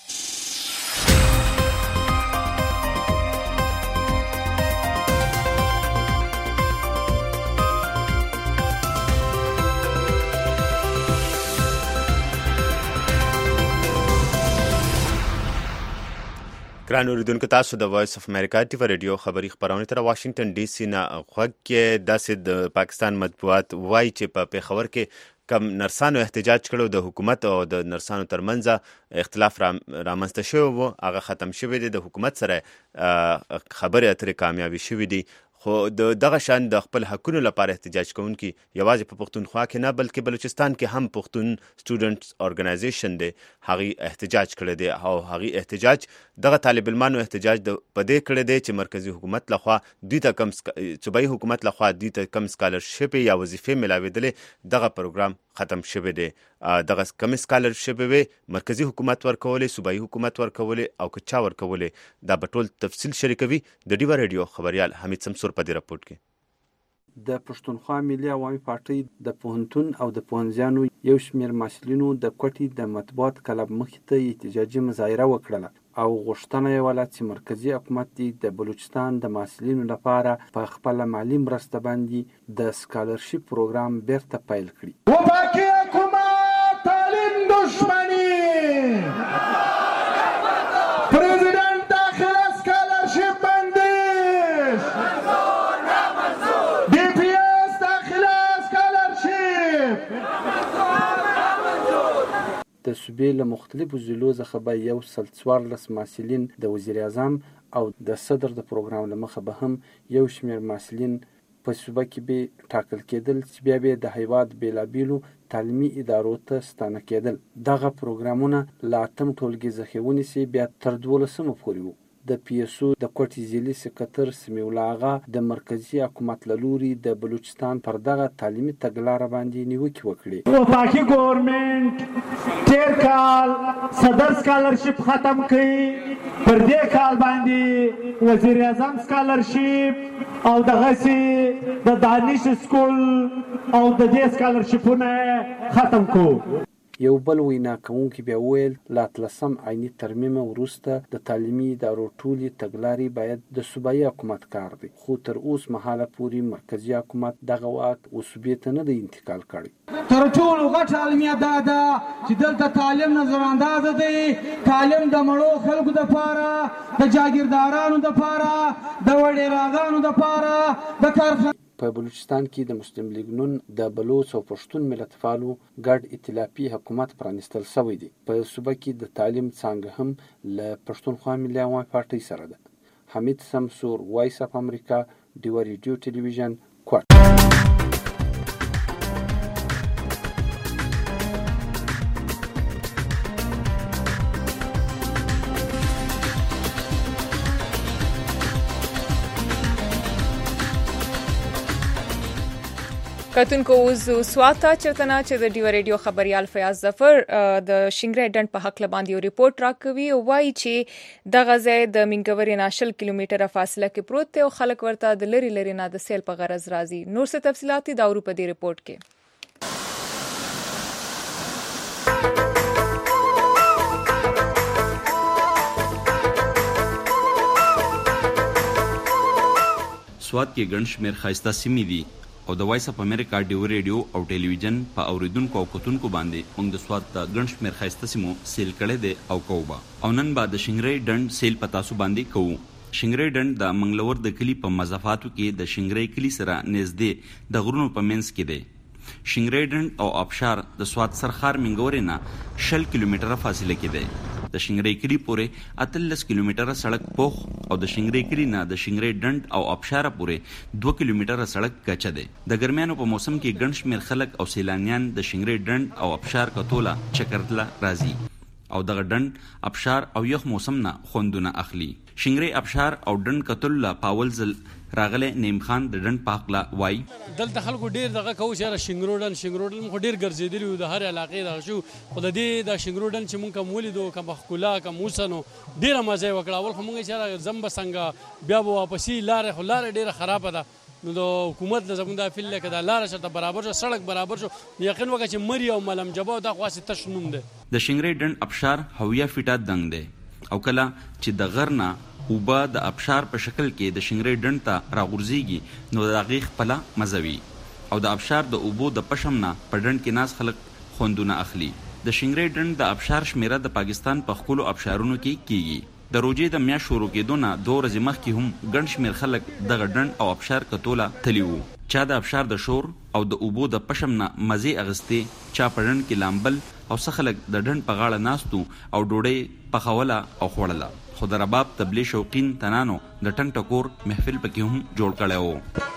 ګران اوریدونکو تاسو د وایس اف امریکا ټي ریډیو خبری خبرونه تر واشنگټن ډي سي نه غوږ کې داسې د پاکستان مطبوعات وایي چې په پیښور کې کم نرسانو احتجاج کړو د حکومت او د نرسانو ترمنځ اختلاف رامنځته شوی و هغه ختم شوی دی د حکومت سره خبرې اترې کامیابی شوی دی خو دغه شان د خپل حقونو لپاره احتجاج کوونکي یوازې په پښتونخوا کې نه بلکې بلوچستان کې هم پښتون سټوډنټس اورګنایزیشن دی هغه احتجاج کړی دی او هغه احتجاج دغه طالب علمانو احتجاج د پدې کړی دی چې مرکزی حکومت لخوا دوی ته کم صوبایي حکومت لخوا دوی ته کم سکالرشپ یا وظیفې ملاوېدلې دغه پروګرام ختم شوی دی دغه کم سکالرشپ وي مرکزی حکومت ورکولې صوبایي حکومت ورکولې او کچا ورکولې دا په ټول تفصیل شریکوي د ډیوا ریډیو خبريال حمید سمسور په دې راپورټ کې
د پښتونخوا ملي عوامي پارټۍ د پوهنتون او د پوهنځیانو یو شمېر محصلینو د کوټې د مطبوعات کلب مخې ته احتجاجي مظاهره وکړله او غوښتنه یې وکړه چې مرکزي حکومت د بلوچستان د محصلینو لپاره په خپله مالي مرسته باندې د سکالرشپ پروګرام بیرته پیل کړي
وفاقي حکومت تعلیم دشمنی پریزیدنت داخل سکالرشپ بندش DPS داخل سکالرشپ
د صوبې له مختلفو ضلعو څخه به 114 محصلین د وزیر اعظم او د صدر د پروګرام له مخه به هم یو شمېر محصلین په صوبه کې به ټاکل کېدل چې بیا به د هیواد بېلابېلو تعلیمي ادارو ته ستانه کېدل دغه پروګرامونه له 8 ټولګي څخه ونیسي بیا تر 12 پورې وو د پی اس او د کوټې ضلعي سکرټر سمیع الله اغا د مرکزي حکومت له لوري د بلوچستان پر دغه تعلیمي تګلاره باندې نیوکې وکړې
وفاقي ګورنمنت تیر کال صدر سکالرشپ ختم کړي پر دې کال باندې وزیر اعظم سکالرشپ او دغسې د دانش سکول او د دې سکالرشپونه ختم کړو
یو بل وینا کوونکي بیا وویل له 13 عیني ترمیم وروسته د تعلیمي ادارو ټولې تګلارې باید د صوبایي حکومت کار دی، خو تر اوس مهاله پورې مرکزي حکومت دغه واک وصوبې ته نه دی انتقال کړی.
تر ټولو غټ عالمیت دا ده چې دلته تعلیم نظراندازه دی. تعلیم د مړو خلکو دپاره، د جاګیردارانو دپاره، د وډیراګانو دپاره، د کارخانو.
په بلوچستان کې د مسلم لیگ نون د بلوچ او پښتون ملتپالو ګډ ائتلافي حکومت پرانستل شوی دی. په صوبه کې د تعلیم څانګه هم له پښتونخوا ملي عوامي پارټۍ سره ده. حمید سمسور، وایس اف امریکا، ډیوه ریډیو ټلویزیون، کوټ.
کتونکو اوس سواته چرتنه چې د ډیو ریډیو خبريال فیاض ظفر د شنګری ډنډ په حق لباندې یو ریپورت راکوي او وایي چې د غزې د منګوري نه 10 کیلومتره فاصله کې پروت دی او خلک ورته د لری لری نه د سیل په غرض راځي. نور څه تفصيلات د اورو په دې ریپورت کې.
سوات کې ګڼ شمېر ښایسته سیمې دي او د وایس اف امریکا ډیو ریډیو او ټلویزیون په اوریدونکو او کتونکو باندې موږ د سوات د ګڼ شمېر ښایسته سیمو سیل کړی دی او کوو او نن به د شنګری ډنډ سیل په تاسو باندې کوو. شنګری ډنډ د منګلور د کلي په مضافاتو کې د شنګری کلي سره نږدې د غرونو په منځ کې دی. شنګری ډنډ او آبشار د سوات سرخار منګورې نه 10 کیلومتره فاصله کې دی. د شنګری کلي پورې 18 کیلومتره سړک پوخ او د شنګری کلي نه د شنګری ډنډ او آبشار پورې 2 کیلومتره سړک کچه دی. د ګرمیانو په موسم کې ګڼ شمېر خلک او سیلانیان د شنګری ډنډ او آبشار کتوله چکرتله راځي او دغه ډنډ آبشار او یخ موسم نه خوندونه اخلي. شنګری آبشار او ډنډ کتل پاول زل راغله نیم خان د ډنډ پاکلا وای
دلته خلکو ډیر دغه کوي چې شنګروډن خو ډیر ګرځېدلی و د هر علاقې د شو خو د دې د شنګروډن چې مونږ کوم ولیدو کوم خلا کوم وسنو ډیره مزه وکړه. اول خو مونږ چې زمب څنګه بیا به واپسی لار ډیره خراب ده نو د حکومت د زمونږ د فیل کې د لار شته برابر شو سړک برابر شو یقین وکړه چې مری او ملم جبا د خاصه تشنوم ده.
د شنګری ډنډ آبشار هویه فیټه دنګ ده او کله چې د غرنا اوبه د آبشار په شکل کې د شنګری ډنډ ته راغورځيږي نو د هغې خپله مزوي او د آبشار د اوبو د پشم نه په ډنډ کې ناز خلک خوندونه اخلي. د شنګری ډنډ د آبشار شمیره د پاکستان په خپلو آبشارونو کې کیږي. د روژې د میاشت شروع کېدو نه 2 ورځې مخکې هم ګڼ شمېر خلک دغه ډنډ او آبشار کتوله تلي وو. چا د آبشار د شور او د اوبو د پشم نه مزې اغستې، چا په ډنډ کې لامبل او څه خلک د ډنډ په غاړه ناستو او ډوډۍ پخوله او خوړله. خو د رباب طبلې شوقین تنانو د ټنګ ټکور محفل پکې هم جوړ کړی و.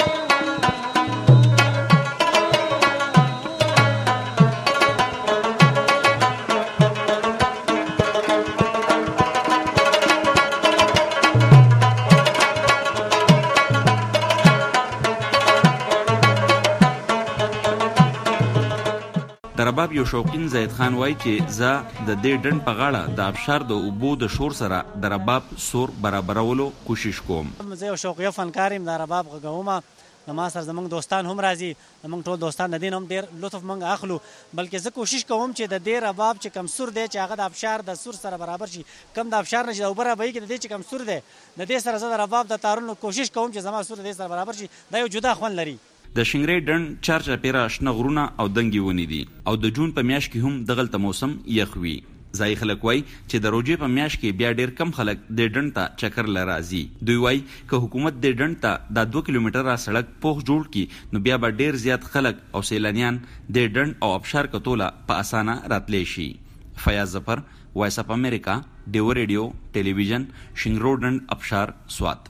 د رباب یو شوقین زید خان وای چې زه د دې ډنډ په غاړه د آبشار د اوبو د شور سره د رباب سور برابرولو کوشش کوم.
زه یو شوقیه فنکار یم، د رباب غږوم، د ما سره زموږ دوستان هم راځي، زموږ ټول دوستان د دې هم ډېر لطف موږ اخلو. بلکې زه کوشش کوم چې د دې رباب چې کم سور دی چې هغه د آبشار د سور سره برابر شي، کم د آبشار نه چې د اوبه رابهیږي د دې چې کم سور دی د دې سره زه د رباب د تارونو کوشش کوم چې زما سور د دې سره برابر شي. دا یو جدا خوند لري.
د شنګری ډنډ چارچاپیره شنه غرونه او دنګې ونې دي او د جون په میاشت کې هم دغلته موسم یخ وي. ځایي خلک وایي چې د روژې په میاشت کې بیا ډېر کم خلک د ډنډ ته چکر له راځي. دوی وایي که حکومت د ډنډ ته دا 2 کیلومتره سړک پوخ جوړ کړي نو بیا به ډېر زیات خلک او سیلانیان د ډنډ او آبشار کتوله په اسانه راتلی شي. فیاض ظفر، وایس اف امریکا، ډیو ریډیو ټلویزیون، شنګرو ډنډ آبشار، سوات.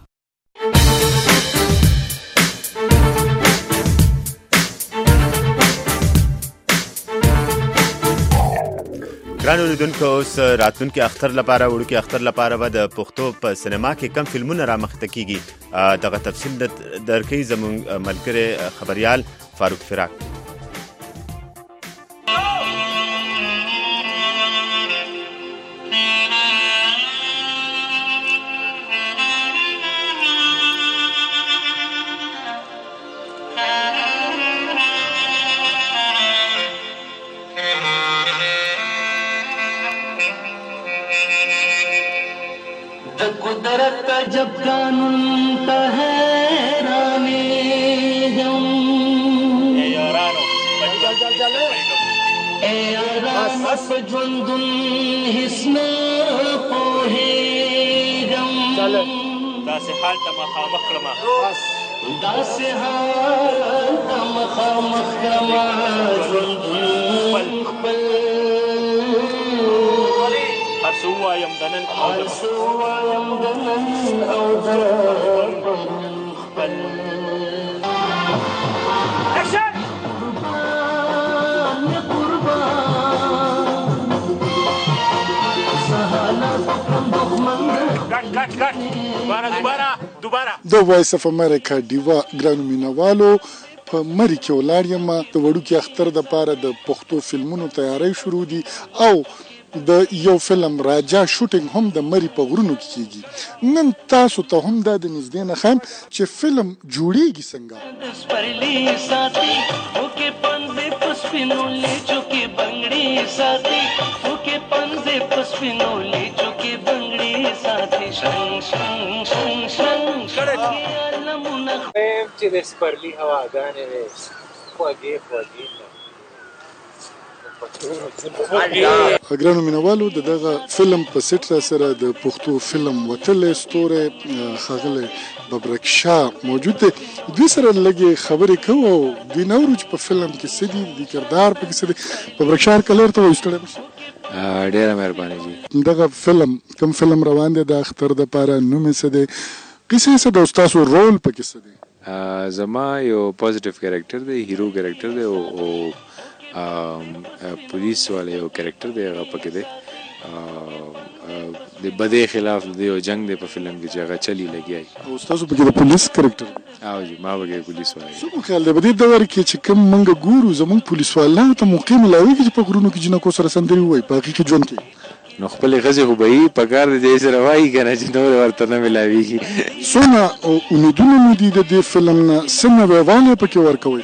ګرانو لیدونکو، اوس راتلونکي اختر لپاره وړوکي اختر لپاره به د پښتو په سینما کې کم فلمونه رامخته کیږي. دغه تفصیل درکوي زموږ ملګری خبریال فاروق فراق.
गजब कानून का हैरानी हम ए यारान पे ژوندون हिस्ना پوهیږم
داسې حال ته مخامخ کړمه
داسې حال ته مخامخ کړمه ژوندون خپل
هر څه ووایم د نن
او د خپل
د وایس اف امریکا ډیوا ګرانو مینوالو په مری کې ولاړ یم د وړوکي اختر د پاره د پښتو فلمونو تیاری شروع دي او د یو فلم راجا شوټینګ هم د مری په غرونو کې کیږي نن تاسو ته هم د نږدې نه خایم چې فلم جوړیږي څنګه
سپرلی ساتي اوکه پنځه پسپینو لچوکي بنگړي ساتي اوکه پنځه پسپینو لچوکي بنگړي ساتي شنګ شنګ شنګ شنګ کړه علمونه
خیم چې د سپرلی هواګانې وې خوږې خوږې
ګرانو مینوالو دغه فلم په سټ را سره د پښتو فلم وتلې ستوره خغله ببرک شاه موجود دی دوی سره لګي خبرې کوو د نوروز په فلم کې سدي د کردار په کې سدي ببرک شاه کلر ته وستړم
ډیره مهرباني جی
دغه فلم کوم فلم روان دی د اختر د پاره نوم سدي کیسه څه د استاد رول په کې سدي
زما یو پوزټیو کریکټر دی هیرو کریکټر دی او پولیس والے یو کریکټر دی هغه پکې دی د بدې خلاف د یو جنگ دی په فلم کې چې هغه چلی لګیای
او تاسو پکې د پولیس کریکټر
او جی ما پکې پولیس والے
څه خیال دی بدې دور کې چې کوم منګه ګورو زموږ پولیس والے ته موقع ملاوي چې په غرونو کې جنکو سره سندري وای پاکي کې ژوند کې
نو خپل غزي خو به پکار دې سره وای کنه چې نور ورته نه ملاويږي
سونه امیدونه مو دي د فلم نه سمه ویواله پکې ورکوي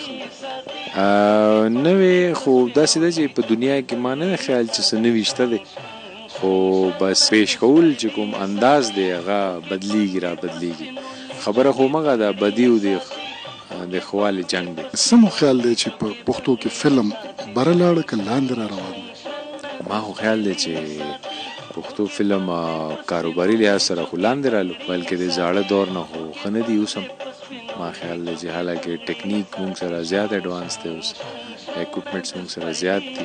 نوې خو داسې ده چې په دنیا کې ما نه خیال چې څه نوي شته دی خو بس پیش کول چې کوم انداز دی هغه بدلیږي را بدلیږي خبره خو مګه ده بدی او د خوال جنگ دی
سمو خیال دی چې په پښتو کې فلم برلاړ کلاند را روان
ما خو خیال دی چې پښتو فلم کاروباري لحاظ سره خو لاندې رالو بلکې د زاړه دور نه خو ښه نه دي اوس هم ما خیال دی چې حالانکه ټیکنیک موږ سره زیات ایڈوانس دی اوس اکوپمنټس موږ سره زیات دي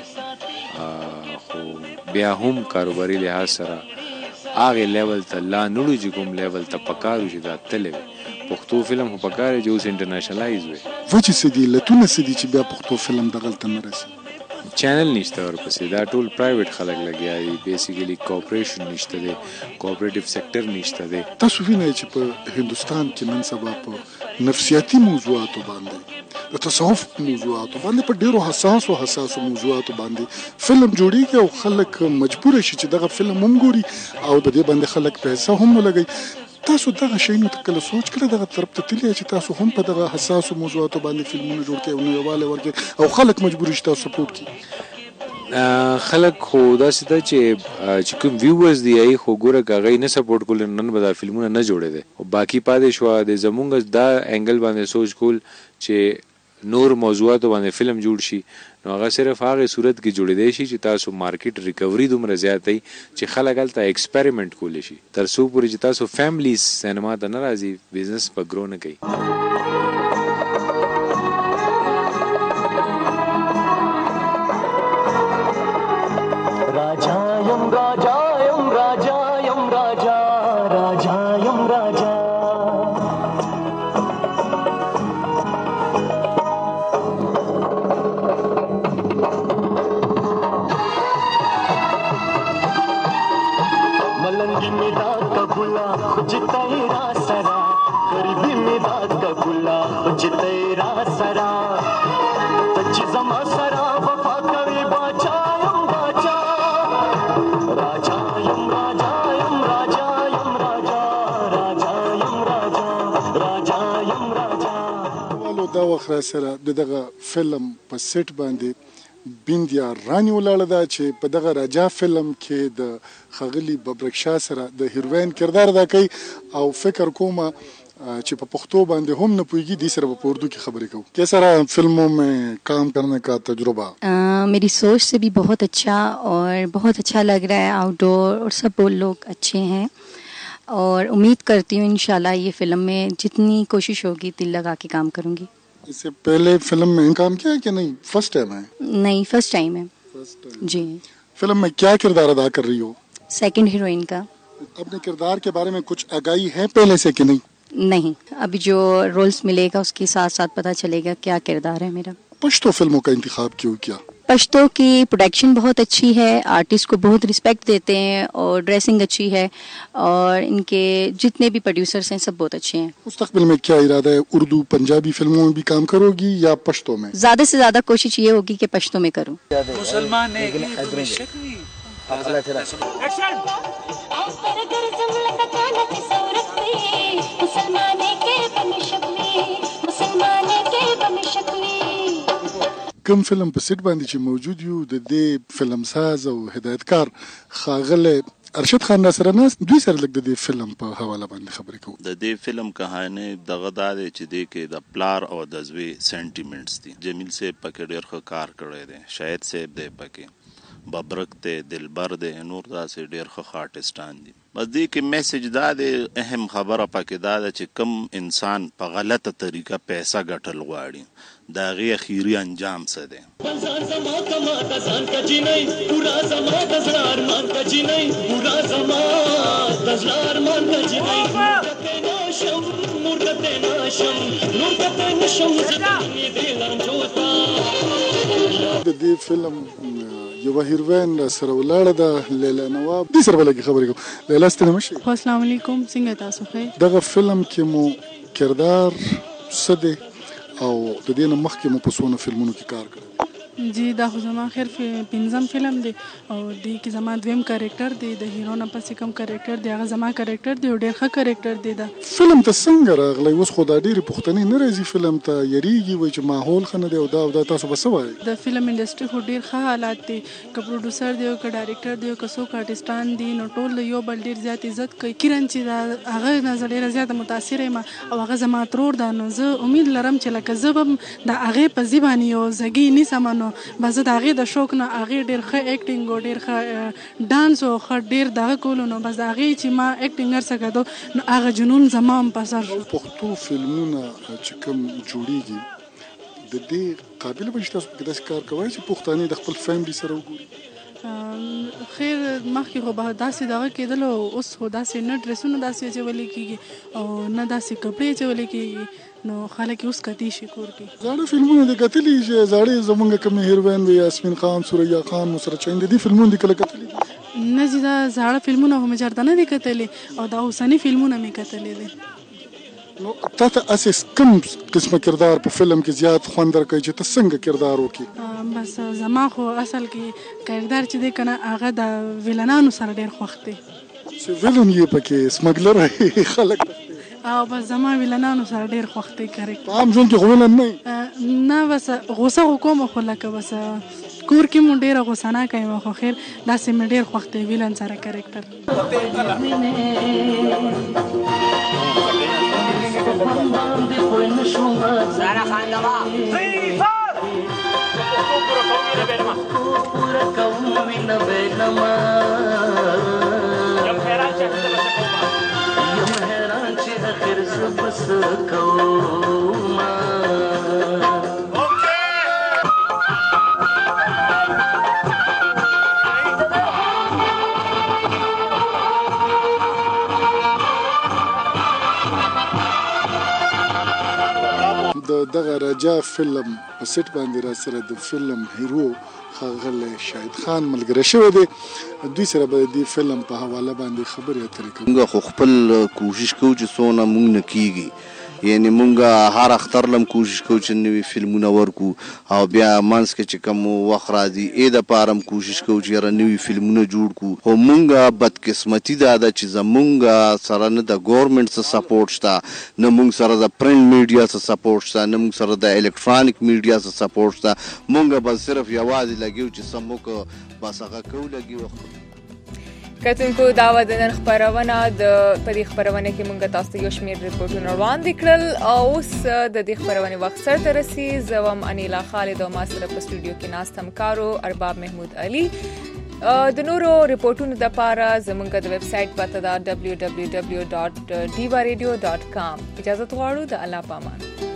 خو بیا هم کاروباري لحاظ سره هغه لیول ته لا نړو چې کوم لیول ته پکارو چې دا تلوي پښتو فلم هو پکاره چې اوس انټرنیشنلایز وي
وجه سدي لتون سدي چې بیا پښتو فلم دغلت نه رسي
چینل نشته ورپسې دا ټول پرایویټ خلک لګیا دي بیسیکلی کوآپریشن نشته دی کوآپریټیو سېکټر نشته دی
تاسو وینئ چې په هندستان کې نن سبا په نفسیاتي موضوعاتو باندې د تصوف موضوعاتو باندې په ډیرو حساسو موضوعاتو باندې فلم جوړیږي او خلک مجبور شي چې دغه فلم هم ګوري او د دې باندې خلک پیسې هم لګي تاسو دغه شینو ته کله سوچ کړئ دغه طرف ته تللی چې تاسو هم په دغه حساسو موضوعاتو باندې فلمونه جوړ کړئ او نوواله ورکړئ او خلک مجبور شي تاسو سپورټ کړي
خلک خو داسې ده چې کوم ویورز دی ای خو ګوره کاغی نه سپورټ کول نن به دا فلمونه نه جوړې دي او باقی پاتې شو د زمونږ دا انګل باندې سوچ کول چې نور موضوعات باندې فلم جوړ شي نو هغه صرف هغه صورت کې جوړېدای شي چې تاسو مارکیټ ریکوري دومره زیات وي چې خلک هلته ایکسپریمنٹ کولی شي تر څو پورې چې تاسو فیملی سینما ته نه راځي بزنس په ګرو نه کوي
دا وخت سره دغه فلم په سټ باندې بیندیا رانی ولاړه ده چې په دغه راجا فلم کې د ښاغلي ببرک شاه سره د هیروین کردار ادا کوي او فکر کوم چې په پښتو باندې هم نه پوهیږي دې سره په اردو کې خبرې کوو. کیسا رہا فلموں میں کام کرنے کا تجربہ؟
मेरी सोच से भी बहुत अच्छा और बहुत अच्छा लग रहा है. आउटडोर और सब लोग अच्छे हैं और उम्मीद करती हूँ इंशाल्लाह ये फिल्म में जितनी कोशिश होगी दिल लगा के काम करूँगी.
इससे पहले फिल्म में काम किया है कि नहीं? फर्स्ट टाइम है?
नहीं, फर्स्ट टाइम है जी.
फिल्म में क्या किरदार अदा कर रही हो?
सेकंड हीरोइन का.
अपने किरदार के बारे में कुछ आगाही है पहले से कि नहीं?
नहीं, अभी जो रोल्स मिलेगा उसके साथ साथ पता चलेगा क्या किरदार है मेरा.
पश्तो फिल्मों का इंतखाब क्यों किया?
पश्तो की प्रोडक्शन बहुत अच्छी है, आर्टिस्ट को बहुत रिस्पेक्ट देते हैं और ड्रेसिंग अच्छी है और इनके जितने भी प्रोड्यूसर्स हैं सब बहुत अच्छे हैं.
मुस्तकबिल में क्या इरादा है? उर्दू पंजाबी फिल्मों में भी काम करोगी या पश्तो में?
ज्यादा से ज्यादा कोशिश ये होगी कि पश्तो में करूँ.
کوم فلم په سیټ باندې چې موجود یو د دې فلم ساز او هدایتکار ښاغلی ارشد خان را سره ناست دوی سره لږ د دې فلم په حواله باندې خبرې کوو.
د دې فلم کهاني دغه دا دی چې دې کې د پلار او د زوی سنټیمنټس دي. جمیل صاحب پکې ډېر ښه کار کړی دی، شاهد صاحب دی پکې، ببرک دی، دلبر دی، نور داسې ډېر ښه آرټسټان دي. بس دې کې میسج دا دی، اهم خبره پکې دا ده چې کم انسان په غلطه طریقه پیسه ګټل غواړي د هغې اخیري انجام څه دی.
د دې فلم یوه هیروین را سره ولاړه ده لیلا نواب، دې سره به لږې خبرې کوو. لیلا ستنه مشي.
السلام علیکم، څنګه تاسو ښه؟
دغه فلم کې مو کردار څه دی او د دې نه مخکې مو په څونه فلمونو کې کار کړی؟
جی دا خو زما خیر پنځم فلم دی او دې کې زما دویم کریکټر دی، د هیرو نه پسې کوم کریکټر دی هغه زما کریکټر دی او ډېر ښه کریکټر دی. دا
فلم ته څنګه راغلی؟ اوس خو دا ډېرې پوښتنې نه راځي فلم ته، یریږي وایي چې ماحول ښه نه دی او دا تاسو به څه وایئ؟
د فلم انډسټري خو ډېر ښه حالات دی، که پروډوسر دی او که ډایرکټر دی او که څوک آرټسټان دي نو ټول د یو بل ډېر زیات عزت کوي. کیرن چې دا هغه نه زه ډېره زیاته متاثره یم او هغه زما ترور ده، نو زه امید لرم چې لکه زه به د هغې په ځي باندې یو زګي نیسم نو به زه د هغې د شوق نه هغې ډېر ښه ایکټینګ او ډېر ښه ډانس او ښه ډېر دغه کولو نو بس د هغې چې ما ایکټینګ هر څه کېدو نو هغه جنون زما هم په سر.
پښتو فلمونه چې کوم جوړیږي د دې قابل به چې تاسو پکې داسې کار کوئ چې پښتانه د خپل فیملي سره وګوري؟
خیر مخکې خو به داسې دغه کېدل او اوس خو داسې نه ډریسونه داسې اچولی کېږي او نه داسې کپړې اچولی کېږي نو خلک اوس کتی شي کور کې.
زاړه فلمونه دې کتلي چې زاړه زمونږ کومې هیروین وي یاسمین خان، سوریا خان، نصرت شاهین، د دې فلمونه دې کله کتلي دي؟
نه چې دا زاړه فلمونه خو مې چېرته نه دي کتلي او دا اوسني فلمونه مې کتلي دي.
نو تا ته هسې کوم قسمه کردار په فلم کې زیات خوند درکوي چې ته څنګه کردار وکړې؟
بس زما خو اصل کې کردار چې دی که نه هغه د ویلنانو سره ډېر خوښ دی.
چې ویلن یې پکې سمګلر خلک
او بس زما ویلنانو سره ډېر خوښ دی کریکټر.
په عام ژوند کې خو ویلن نه
نه بس غوسه خو کوم خو لکه بس کور کې مو ډېره غوسه نه کوم خو خیر داسې مې ډېر خوښ دی ویلن سره کریکټر.
دغه راجا فلم په سیټ باندې را سره د فلم هیرو ښاغلی شاهد خان ملګری شوی دی. دوی سره به د دې فلم په حواله باندې خبرې اترې کوو.
موږ خو خپل کوشش کوو چې څونه موږ نه کېږي
یعنی مونږ هر اختر لم کوشش کوو چې نوي فلمونه ورکو او بیا منځ کې چې کوم وخت راځي د پاره کوشش کوو چې نوي فلمونه جوړ کو. خو مونږ بدقسمتي دا ده چې زمونږ سره نه د ګورنمنت څخه سپورټ شته، نه مونږ سره د پرنټ میډیا څخه سپورټ شته، نه مونږ سره د الکترونیک میډیا څخه سپورټ شته. مونږ بس صرف یوازې لګیو چې سموک بس هغه کو لګیو.
کتونکو دا و د نن خبرونه د پدې خبرونه کې مونږ تاسو ته یو شمېر ریپورتونه وړاندې کړل او اوس د دې خبرونه وخت سره رسي. زوم انیلا خالد او ما سره په سټوډیو کې ناست همکارو ارباب محمود علي. د نورو ریپورتونو د پاره زموږ د ویب سټ پته دا www.divaradio.com. اجازه غواړو د الله پامان.